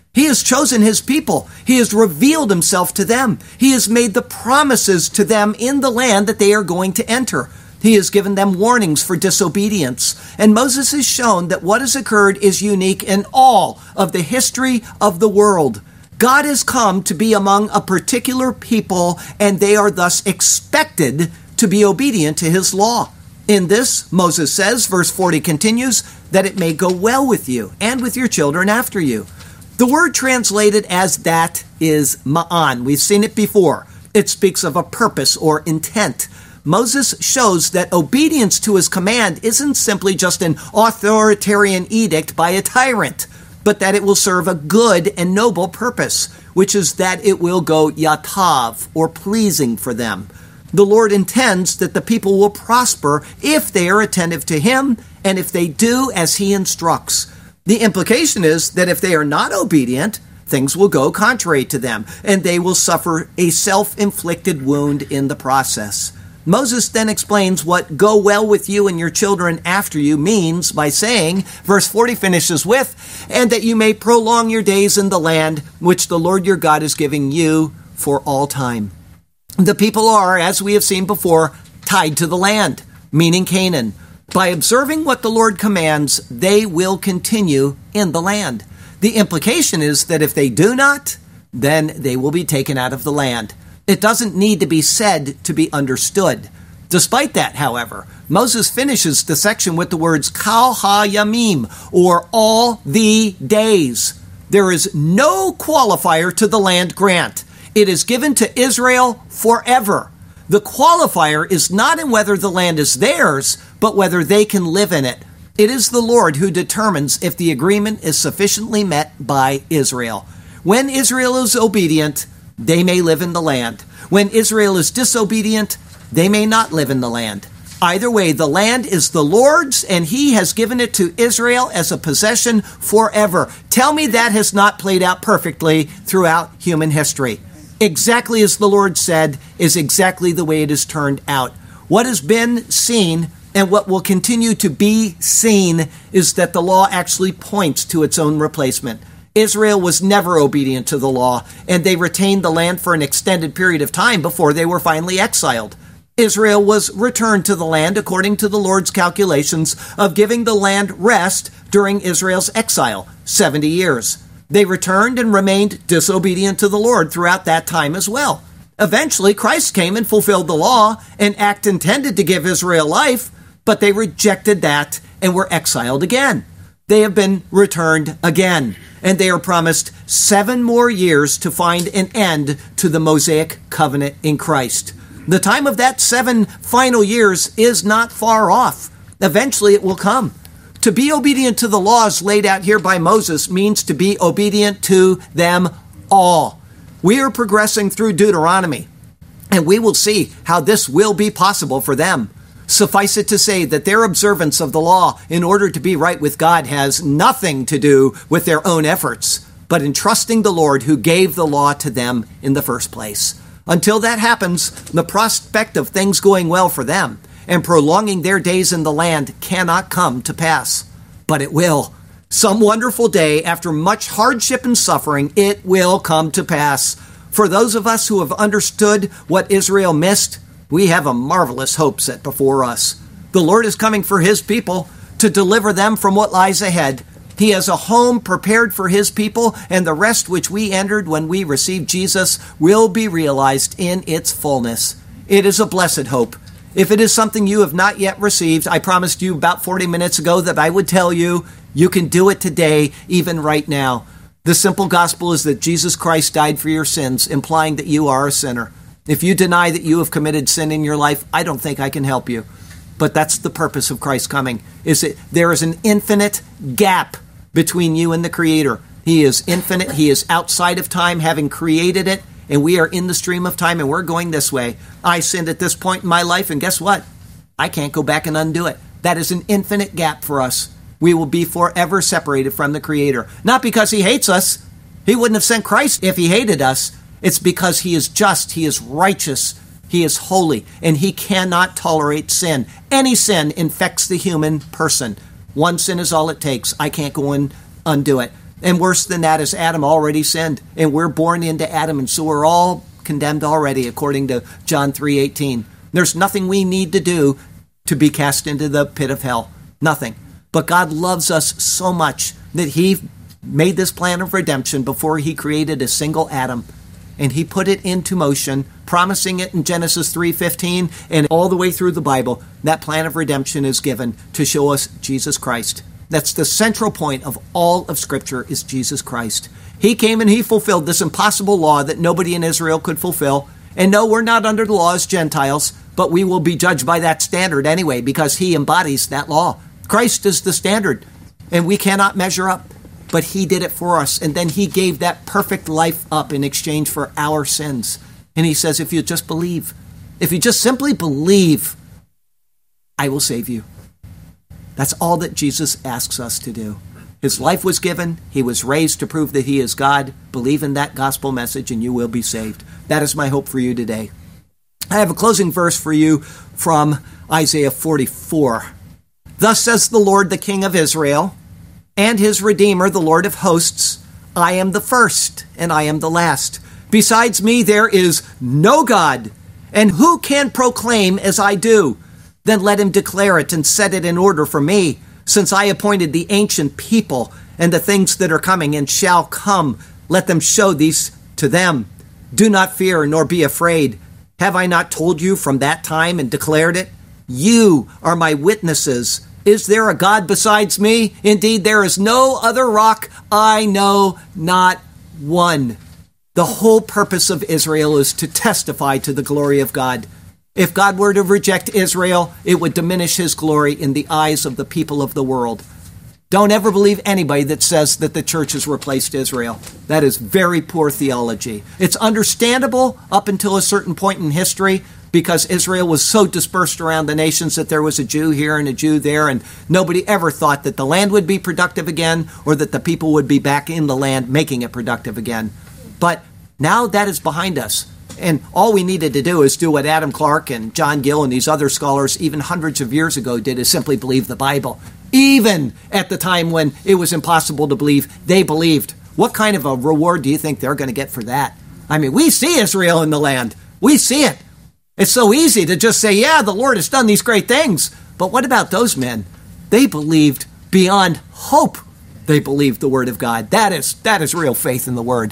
He has chosen his people. He has revealed himself to them. He has made the promises to them in the land that they are going to enter. He has given them warnings for disobedience. And Moses has shown that what has occurred is unique in all of the history of the world. God has come to be among a particular people, and they are thus expected to be obedient to his law. In this, Moses says, verse forty continues, that it may go well with you and with your children after you. The word translated as that is ma'an. We've seen it before. It speaks of a purpose or intent. Moses shows that obedience to his command isn't simply just an authoritarian edict by a tyrant, but that it will serve a good and noble purpose, which is that it will go yatav, or pleasing for them. The Lord intends that the people will prosper if they are attentive to him and if they do as he instructs. The implication is that if they are not obedient, things will go contrary to them, and they will suffer a self-inflicted wound in the process. Moses then explains what go well with you and your children after you means by saying, verse forty finishes with, and that you may prolong your days in the land which the Lord your God is giving you for all time. The people are, as we have seen before, tied to the land, meaning Canaan. By observing what the Lord commands, they will continue in the land. The implication is that if they do not, then they will be taken out of the land. It doesn't need to be said to be understood. Despite that, however, Moses finishes the section with the words kal ha-yamim, or all the days. There is no qualifier to the land grant. It is given to Israel forever. The qualifier is not in whether the land is theirs, but whether they can live in it. It is the Lord who determines if the agreement is sufficiently met by Israel. When Israel is obedient, they may live in the land. When Israel is disobedient, they may not live in the land. Either way, the land is the Lord's, and he has given it to Israel as a possession forever. Tell me that has not played out perfectly throughout human history. Exactly as the Lord said is exactly the way it has turned out. What has been seen and what will continue to be seen is that the law actually points to its own replacement. Israel was never obedient to the law, and they retained the land for an extended period of time before they were finally exiled. Israel was returned to the land according to the Lord's calculations of giving the land rest during Israel's exile, seventy years. They returned and remained disobedient to the Lord throughout that time as well. Eventually, Christ came and fulfilled the law, an act intended to give Israel life, but they rejected that and were exiled again. They have been returned again, and they are promised seven more years to find an end to the Mosaic covenant in Christ. The time of that seven final years is not far off. Eventually it will come. To be obedient to the laws laid out here by Moses means to be obedient to them all. We are progressing through Deuteronomy, and we will see how this will be possible for them. Suffice it to say that their observance of the law in order to be right with God has nothing to do with their own efforts, but in trusting the Lord who gave the law to them in the first place. Until that happens, the prospect of things going well for them and prolonging their days in the land cannot come to pass. But it will. Some wonderful day, after much hardship and suffering, it will come to pass. For those of us who have understood what Israel missed, we have a marvelous hope set before us. The Lord is coming for his people to deliver them from what lies ahead. He has a home prepared for his people, and the rest which we entered when we received Jesus will be realized in its fullness. It is a blessed hope. If it is something you have not yet received, I promised you about forty minutes ago that I would tell you, you can do it today, even right now. The simple gospel is that Jesus Christ died for your sins, implying that you are a sinner. If you deny that you have committed sin in your life, I don't think I can help you. But that's the purpose of Christ coming, is that there is an infinite gap between you and the Creator. He is infinite. He is outside of time, having created it, and we are in the stream of time, and we're going this way. I sinned at this point in my life, and guess what? I can't go back and undo it. That is an infinite gap for us. We will be forever separated from the Creator. Not because he hates us. He wouldn't have sent Christ if he hated us. It's because he is just, he is righteous, he is holy, and he cannot tolerate sin. Any sin infects the human person. One sin is all it takes. I can't go and undo it. And worse than that is Adam already sinned, and we're born into Adam, and so we're all condemned already, according to John three eighteen. There's nothing we need to do to be cast into the pit of hell. Nothing. But God loves us so much that he made this plan of redemption before he created a single Adam. And he put it into motion, promising it in Genesis three fifteen, and all the way through the Bible, that plan of redemption is given to show us Jesus Christ. That's the central point of all of Scripture, is Jesus Christ. He came and he fulfilled this impossible law that nobody in Israel could fulfill. And no, we're not under the law as Gentiles, but we will be judged by that standard anyway, because he embodies that law. Christ is the standard, and we cannot measure up. But he did it for us, and then he gave that perfect life up in exchange for our sins. And he says, if you just believe, if you just simply believe, I will save you. That's all that Jesus asks us to do. His life was given. He was raised to prove that he is God. Believe in that gospel message, and you will be saved. That is my hope for you today. I have a closing verse for you from Isaiah forty-four. Thus says the Lord, the King of Israel, and his Redeemer, the Lord of hosts, I am the first, and I am the last. Besides me, there is no God. And who can proclaim as I do? Then let him declare it and set it in order for me, since I appointed the ancient people and the things that are coming and shall come. Let them show these to them. Do not fear, nor be afraid. Have I not told you from that time and declared it? You are my witnesses. Is there a God besides me? Indeed, there is no other rock. I know not one. The whole purpose of Israel is to testify to the glory of God. If God were to reject Israel, it would diminish his glory in the eyes of the people of the world. Don't ever believe anybody that says that the church has replaced Israel. That is very poor theology. It's understandable up until a certain point in history, because Israel was so dispersed around the nations that there was a Jew here and a Jew there, and nobody ever thought that the land would be productive again or that the people would be back in the land making it productive again. But now that is behind us. And all we needed to do is do what Adam Clarke and John Gill and these other scholars even hundreds of years ago did, is simply believe the Bible. Even at the time when it was impossible to believe, they believed. What kind of a reward do you think they're going to get for that? I mean, we see Israel in the land. We see it. It's so easy to just say, yeah, the Lord has done these great things. But what about those men? They believed beyond hope. They believed the word of God. That is, that is real faith in the word.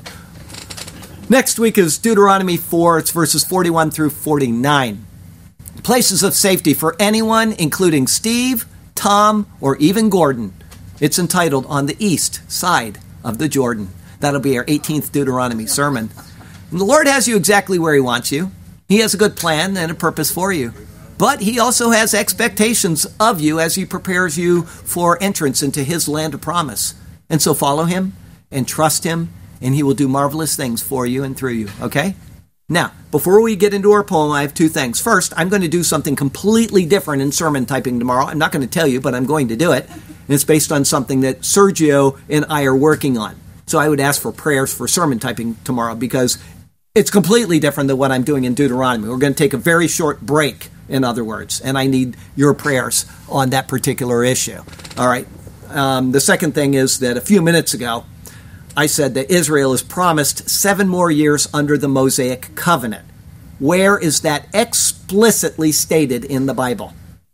Next week is Deuteronomy four. It's verses forty-one through forty-nine. Places of safety for anyone, including Steve, Tom, or even Gordon. It's entitled On the East Side of the Jordan. That'll be our eighteenth Deuteronomy sermon. And the Lord has you exactly where he wants you. He has a good plan and a purpose for you. But he also has expectations of you as he prepares you for entrance into his land of promise. And so follow him and trust him, and he will do marvelous things for you and through you, okay? Now, before we get into our poem, I have two things. First, I'm going to do something completely different in sermon typing tomorrow. I'm not going to tell you, but I'm going to do it. And it's based on something that Sergio and I are working on. So I would ask for prayers for sermon typing tomorrow, because it's completely different than what I'm doing in Deuteronomy. We're going to take a very short break, in other words, and I need your prayers on that particular issue. All right. Um, the second thing is that a few minutes ago, I said that Israel is promised seven more years under the Mosaic covenant. Where is that explicitly stated in the Bible?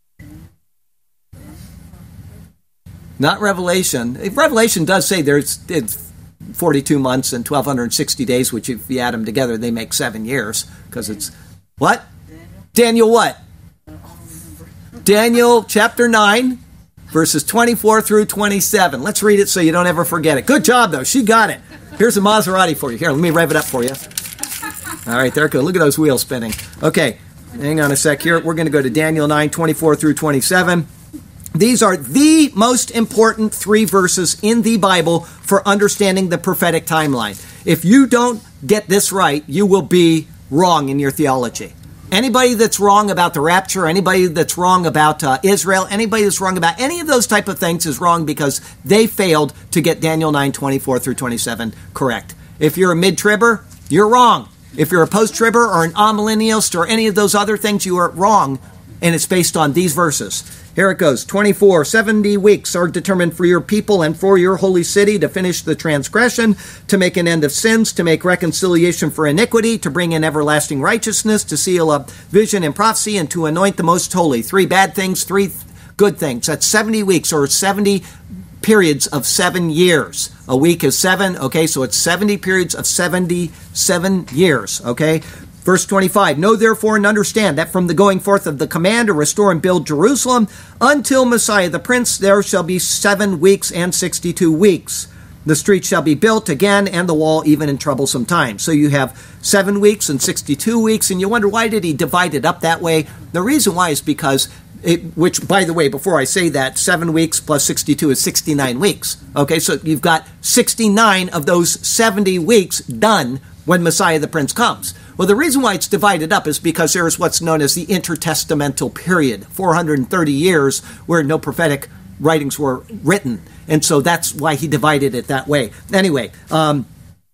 Not Revelation. Revelation does say there's it's forty-two months and one thousand two hundred sixty days, which if you add them together, they make seven years, because it's, what? Daniel, Daniel what? Daniel chapter nine, verses twenty-four through twenty-seven. Let's read it so you don't ever forget it. Good job, though. She got it. Here's a Maserati for you. Here, let me rev it up for you. All right, there it goes. Look at those wheels spinning. Okay, hang on a sec here. We're going to go to Daniel nine, twenty-four through twenty-seven. These are the most important three verses in the Bible for understanding the prophetic timeline. If you don't get this right, you will be wrong in your theology. Anybody that's wrong about the rapture, anybody that's wrong about uh, Israel, anybody that's wrong about any of those type of things is wrong because they failed to get Daniel nine, twenty-four through twenty-seven correct. If you're a mid-tribber, you're wrong. If you're a post-tribber or an amillennialist or any of those other things, you are wrong, and it's based on these verses. Here it goes. twenty-four, seventy weeks are determined for your people and for your holy city to finish the transgression, to make an end of sins, to make reconciliation for iniquity, to bring in everlasting righteousness, to seal up vision and prophecy, and to anoint the most holy. Three bad things, three th- good things. That's seventy weeks or seventy periods of seven years. A week is seven, okay, so it's seventy periods of seventy-seven years, okay? Verse twenty-five, know therefore and understand that from the going forth of the command to restore and build Jerusalem until Messiah the Prince, there shall be seven weeks and sixty-two weeks. The street shall be built again, and the wall even in troublesome times. So you have seven weeks and sixty-two weeks, and you wonder, why did he divide it up that way? The reason why is because, it, which, by the way, before I say that, seven weeks plus sixty-two is sixty-nine weeks. Okay, so you've got sixty-nine of those seventy weeks done when Messiah the Prince comes. Well, the reason why it's divided up is because there is what's known as the intertestamental period, four hundred thirty years where no prophetic writings were written. And so that's why he divided it that way. Anyway, um,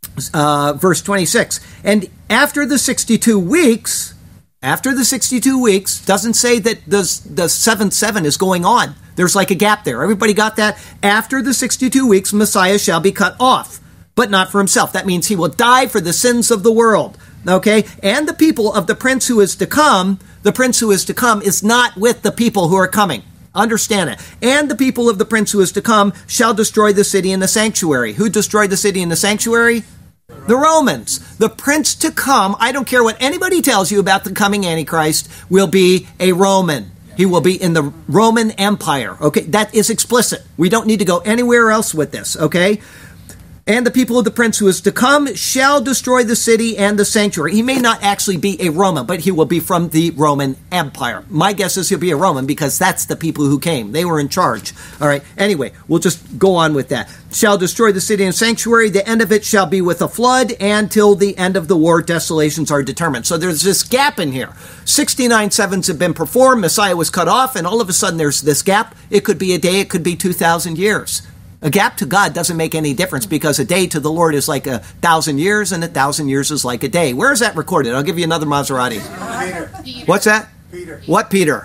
uh, verse twenty-six, and after the sixty-two weeks, after the sixty-two weeks, doesn't say that the, the seventh seven is going on. There's like a gap there. Everybody got that? After the sixty-two weeks, Messiah shall be cut off, but not for himself. That means he will die for the sins of the world. Okay, and the people of the prince who is to come, the prince who is to come is not with the people who are coming. Understand it. And the people of the prince who is to come shall destroy the city and the sanctuary. Who destroyed the city and the sanctuary? The Romans. The prince to come, I don't care what anybody tells you about the coming Antichrist, will be a Roman. He will be in the Roman Empire. Okay, that is explicit. We don't need to go anywhere else with this, okay? And the people of the prince who is to come shall destroy the city and the sanctuary. He may not actually be a Roman, but he will be from the Roman Empire. My guess is he'll be a Roman because that's the people who came. They were in charge. All right. Anyway, we'll just go on with that. Shall destroy the city and sanctuary. The end of it shall be with a flood, and till the end of the war, desolations are determined. So there's this gap in here. sixty-nine sevens have been performed. Messiah was cut off, and all of a sudden there's this gap. It could be a day. It could be two thousand years. A gap to God doesn't make any difference because a day to the Lord is like a thousand years and a thousand years is like a day. Where is that recorded? I'll give you another Maserati. Peter. What's that? Peter. What Peter?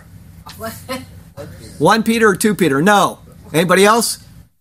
One Peter or two Peter? No. Anybody else?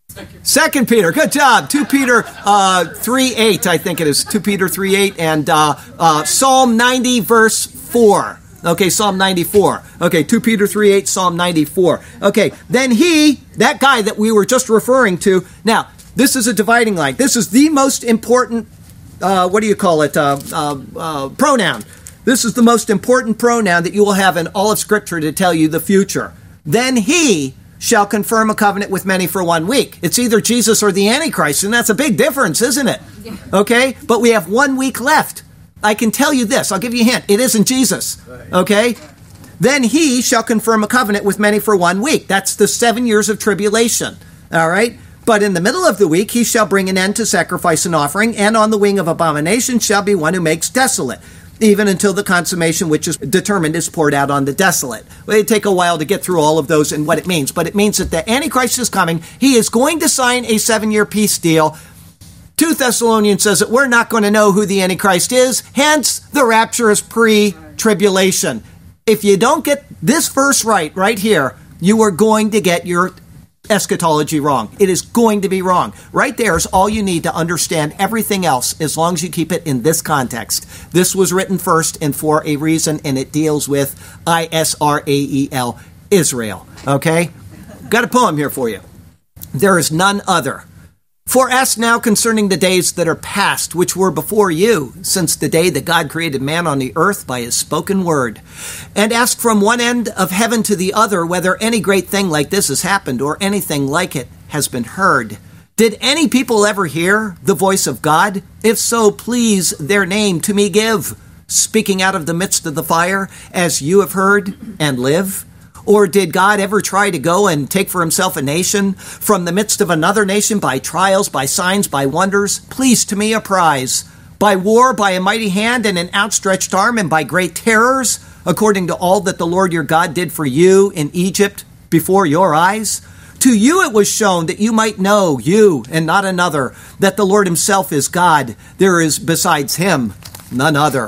Second Peter. Good job. Two Peter uh, three eight, I think it is. Two Peter three eight and uh, uh, Psalm ninety verse four. Okay, Psalm ninety-four. Okay, two Peter three eight, Psalm ninety-four. Okay, then he, that guy that we were just referring to, now, this is a dividing line. This is the most important, uh, what do you call it, uh, uh, uh, pronoun. This is the most important pronoun that you will have in all of Scripture to tell you the future. Then he shall confirm a covenant with many for one week. It's either Jesus or the Antichrist, and that's a big difference, isn't it? Okay, but we have one week left. I can tell you this. I'll give you a hint. It isn't Jesus. Okay? Then he shall confirm a covenant with many for one week. That's the seven years of tribulation. All right? But in the middle of the week, he shall bring an end to sacrifice and offering, and on the wing of abomination shall be one who makes desolate, even until the consummation which is determined is poured out on the desolate. Well, it'll take a while to get through all of those and what it means. But it means that the Antichrist is coming. He is going to sign a seven-year peace deal. two Thessalonians says that we're not going to know who the Antichrist is, hence the rapture is pre-tribulation. If you don't get this verse right, right here, you are going to get your eschatology wrong. It is going to be wrong. Right there is all you need to understand everything else as long as you keep it in this context. This was written first and for a reason, and it deals with I S R A E L, Israel. Okay? Got a poem here for you. There is none other. For ask now concerning the days that are past, which were before you, since the day that God created man on the earth by his spoken word. And ask from one end of heaven to the other whether any great thing like this has happened or anything like it has been heard. Did any people ever hear the voice of God? If so, please their name to me give, speaking out of the midst of the fire, as you have heard, and live. Or did God ever try to go and take for himself a nation from the midst of another nation by trials, by signs, by wonders? Please to me a prize. By war, by a mighty hand and an outstretched arm, and by great terrors, according to all that the Lord your God did for you in Egypt before your eyes? To you it was shown that you might know, you and not another, that the Lord himself is God. There is besides him none other.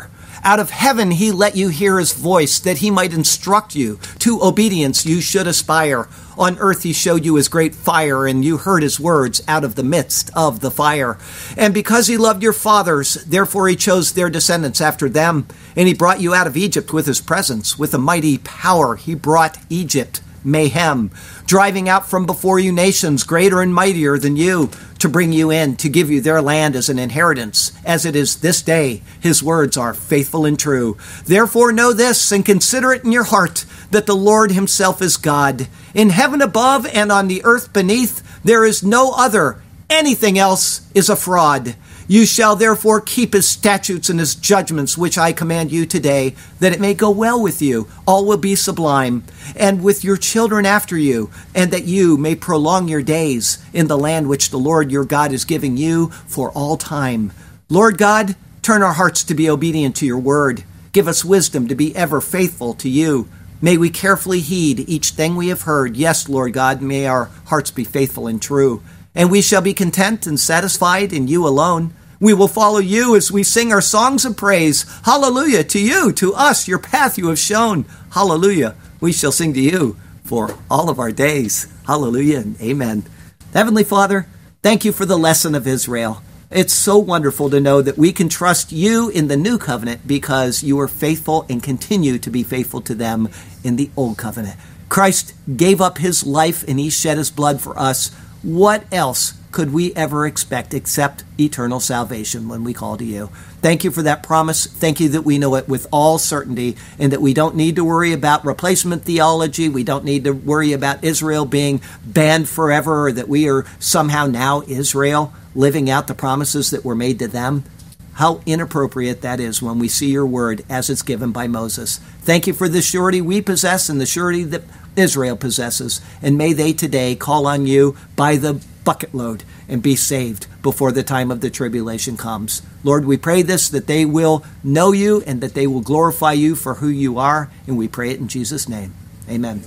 Out of heaven he let you hear his voice, that he might instruct you. To obedience you should aspire. On earth he showed you his great fire, and you heard his words out of the midst of the fire. And because he loved your fathers, therefore he chose their descendants after them. And he brought you out of Egypt with his presence. With a mighty power he brought Egypt mayhem, driving out from before you nations greater and mightier than you, to bring you in, to give you their land as an inheritance, as it is this day. His words are faithful and true. Therefore know this, and consider it in your heart, that the Lord himself is God. In heaven above and on the earth beneath, there is no other. Anything else is a fraud. You shall therefore keep his statutes and his judgments, which I command you today, that it may go well with you. All will be sublime, and with your children after you, and that you may prolong your days in the land which the Lord your God is giving you for all time. Lord God, turn our hearts to be obedient to your word. Give us wisdom to be ever faithful to you. May we carefully heed each thing we have heard. Yes, Lord God, may our hearts be faithful and true. And we shall be content and satisfied in you alone. We will follow you as we sing our songs of praise. Hallelujah to you, to us, your path you have shown. Hallelujah. We shall sing to you for all of our days. Hallelujah and amen. Heavenly Father, thank you for the lesson of Israel. It's so wonderful to know that we can trust you in the new covenant because you are faithful and continue to be faithful to them in the old covenant. Christ gave up his life and he shed his blood for us. What else could we ever expect except eternal salvation when we call to you? Thank you for that promise. Thank you that we know it with all certainty and that we don't need to worry about replacement theology. We don't need to worry about Israel being banned forever, or that we are somehow now Israel living out the promises that were made to them. How inappropriate that is when we see your word as it's given by Moses. Thank you for the surety we possess and the surety that Israel possesses, and may they today call on you by the bucket load and be saved before the time of the tribulation comes. Lord, we pray this, that they will know you and that they will glorify you for who you are, and we pray it in Jesus' name. Amen.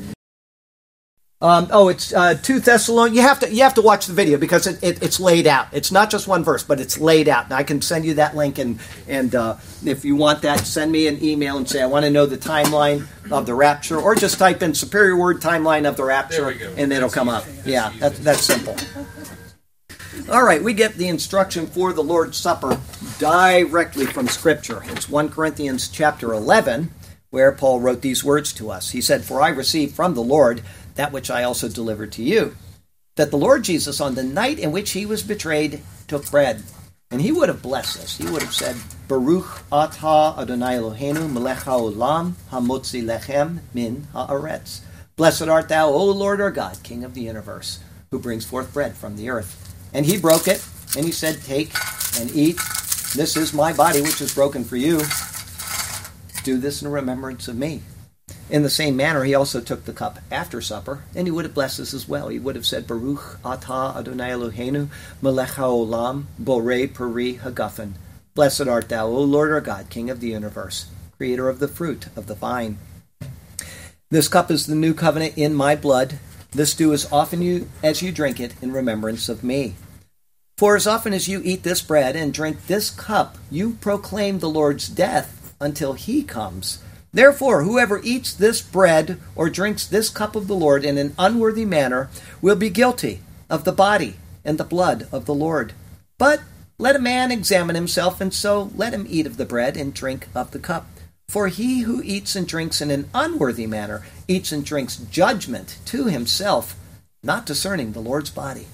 Um, oh, it's uh, two Thessalonians. You have to you have to watch the video because it, it, it's laid out. It's not just one verse, but it's laid out. And I can send you that link, and and uh, if you want that, send me an email and say I want to know the timeline of the rapture, or just type in Superior Word timeline of the rapture, and it'll come up. Yeah, that's that's simple. All right, we get the instruction for the Lord's Supper directly from Scripture. It's First Corinthians chapter eleven, where Paul wrote these words to us. He said, "For I received from the Lord that which I also delivered to you, that the Lord Jesus, on the night in which he was betrayed, took bread. And he would have blessed us. He would have said, Baruch atah Adonai Eloheinu melech haolam hamotzi lechem min haaretz. Blessed art thou, O Lord our God, King of the universe, who brings forth bread from the earth. And he broke it, and he said, Take and eat. This is my body, which is broken for you. Do this in remembrance of me. In the same manner, he also took the cup after supper, and he would have blessed us as well. He would have said, Baruch atah Adonai Eloheinu melech haolam borei peri hagafen. Blessed art thou, O Lord our God, King of the universe, creator of the fruit of the vine. This cup is the new covenant in my blood. This do as often you, as you drink it in remembrance of me. For as often as you eat this bread and drink this cup, you proclaim the Lord's death until he comes. Therefore, whoever eats this bread or drinks this cup of the Lord in an unworthy manner will be guilty of the body and the blood of the Lord. But let a man examine himself, and so let him eat of the bread and drink of the cup. For he who eats and drinks in an unworthy manner eats and drinks judgment to himself, not discerning the Lord's body."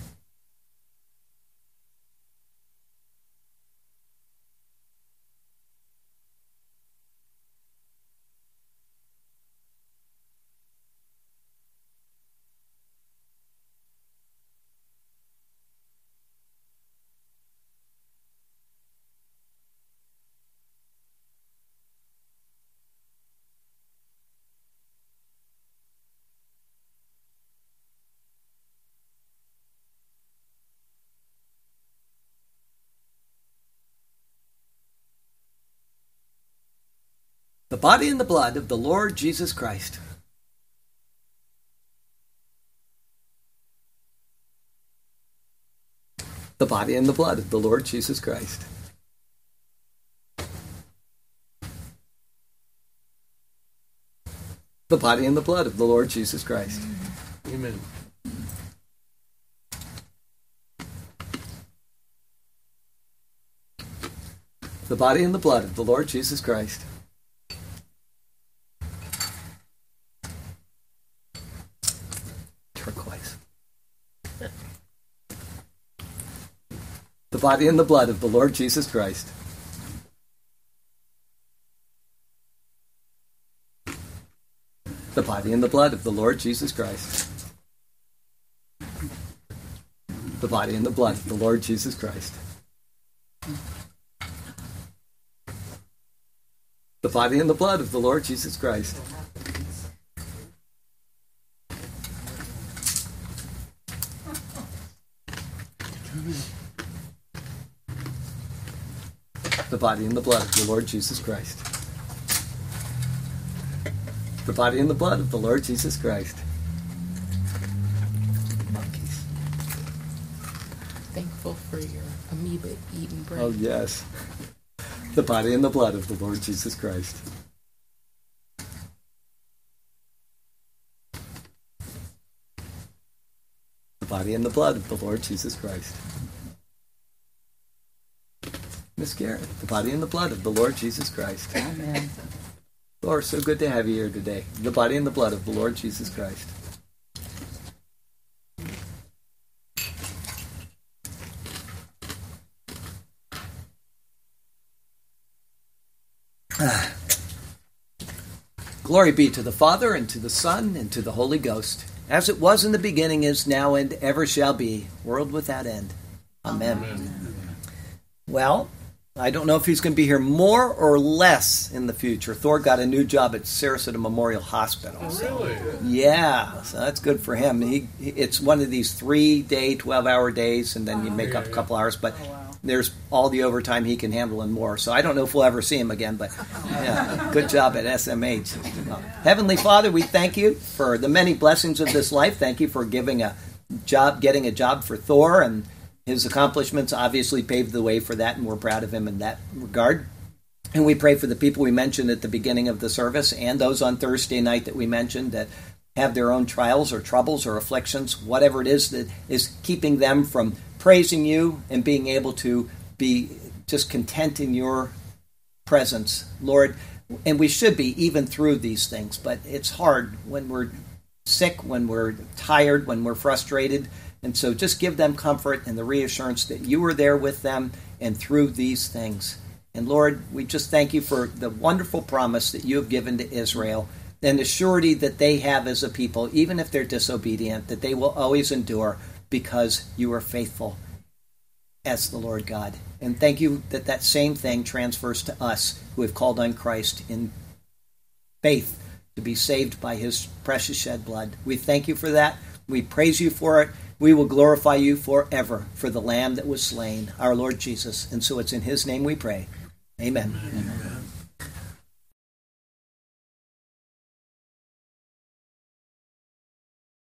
The body and the blood of the Lord Jesus Christ. The body and the blood of the Lord Jesus Christ. the body and the blood of the Lord Jesus Christ. Amen. The body and the blood of the Lord Jesus Christ. Turquoise. The body and the blood of the Lord Jesus Christ. The body and the blood of the Lord Jesus Christ. The body and the blood of the Lord Jesus Christ. The body and the blood of the Lord Jesus Christ. The body and the blood of the Lord Jesus Christ. The body and the blood of the Lord Jesus Christ. Monkeys. Thankful for your amoeba eating bread. Oh, yes. The body and the blood of the Lord Jesus Christ. The body and the blood of the Lord Jesus Christ. Miss Garrett, the body and the blood of the Lord Jesus Christ. Amen. Lord, so good to have you here today. The body and the blood of the Lord Jesus Christ. Ah. Glory be to the Father, and to the Son, and to the Holy Ghost, as it was in the beginning, is now, and ever shall be, world without end. Amen. Amen. Well, I don't know if he's going to be here more or less in the future. Thor got a new job at Sarasota Memorial Hospital. Oh, so, really? Yeah, so that's good for him. He, it's one of these three-day, twelve-hour days, and then you make up a couple hours. But Oh, wow. there's all the overtime he can handle and more. So I don't know if we'll ever see him again, but yeah, good job at S M H. Heavenly Father, we thank you for the many blessings of this life. Thank you for giving a job, getting a job for Thor, and his accomplishments obviously paved the way for that, and we're proud of him in that regard. And we pray for the people we mentioned at the beginning of the service and those on Thursday night that we mentioned that have their own trials or troubles or afflictions, whatever it is that is keeping them from praising you and being able to be just content in your presence, Lord. And we should be even through these things, but it's hard when we're sick, when we're tired, when we're frustrated. And so just give them comfort and the reassurance that you are there with them and through these things. And Lord, we just thank you for the wonderful promise that you have given to Israel and the surety that they have as a people, even if they're disobedient, that they will always endure because you are faithful as the Lord God. And thank you that that same thing transfers to us who have called on Christ in faith to be saved by his precious shed blood. We thank you for that. We praise you for it. We will glorify you forever for the Lamb that was slain, our Lord Jesus. And so it's in his name we pray. Amen. Amen.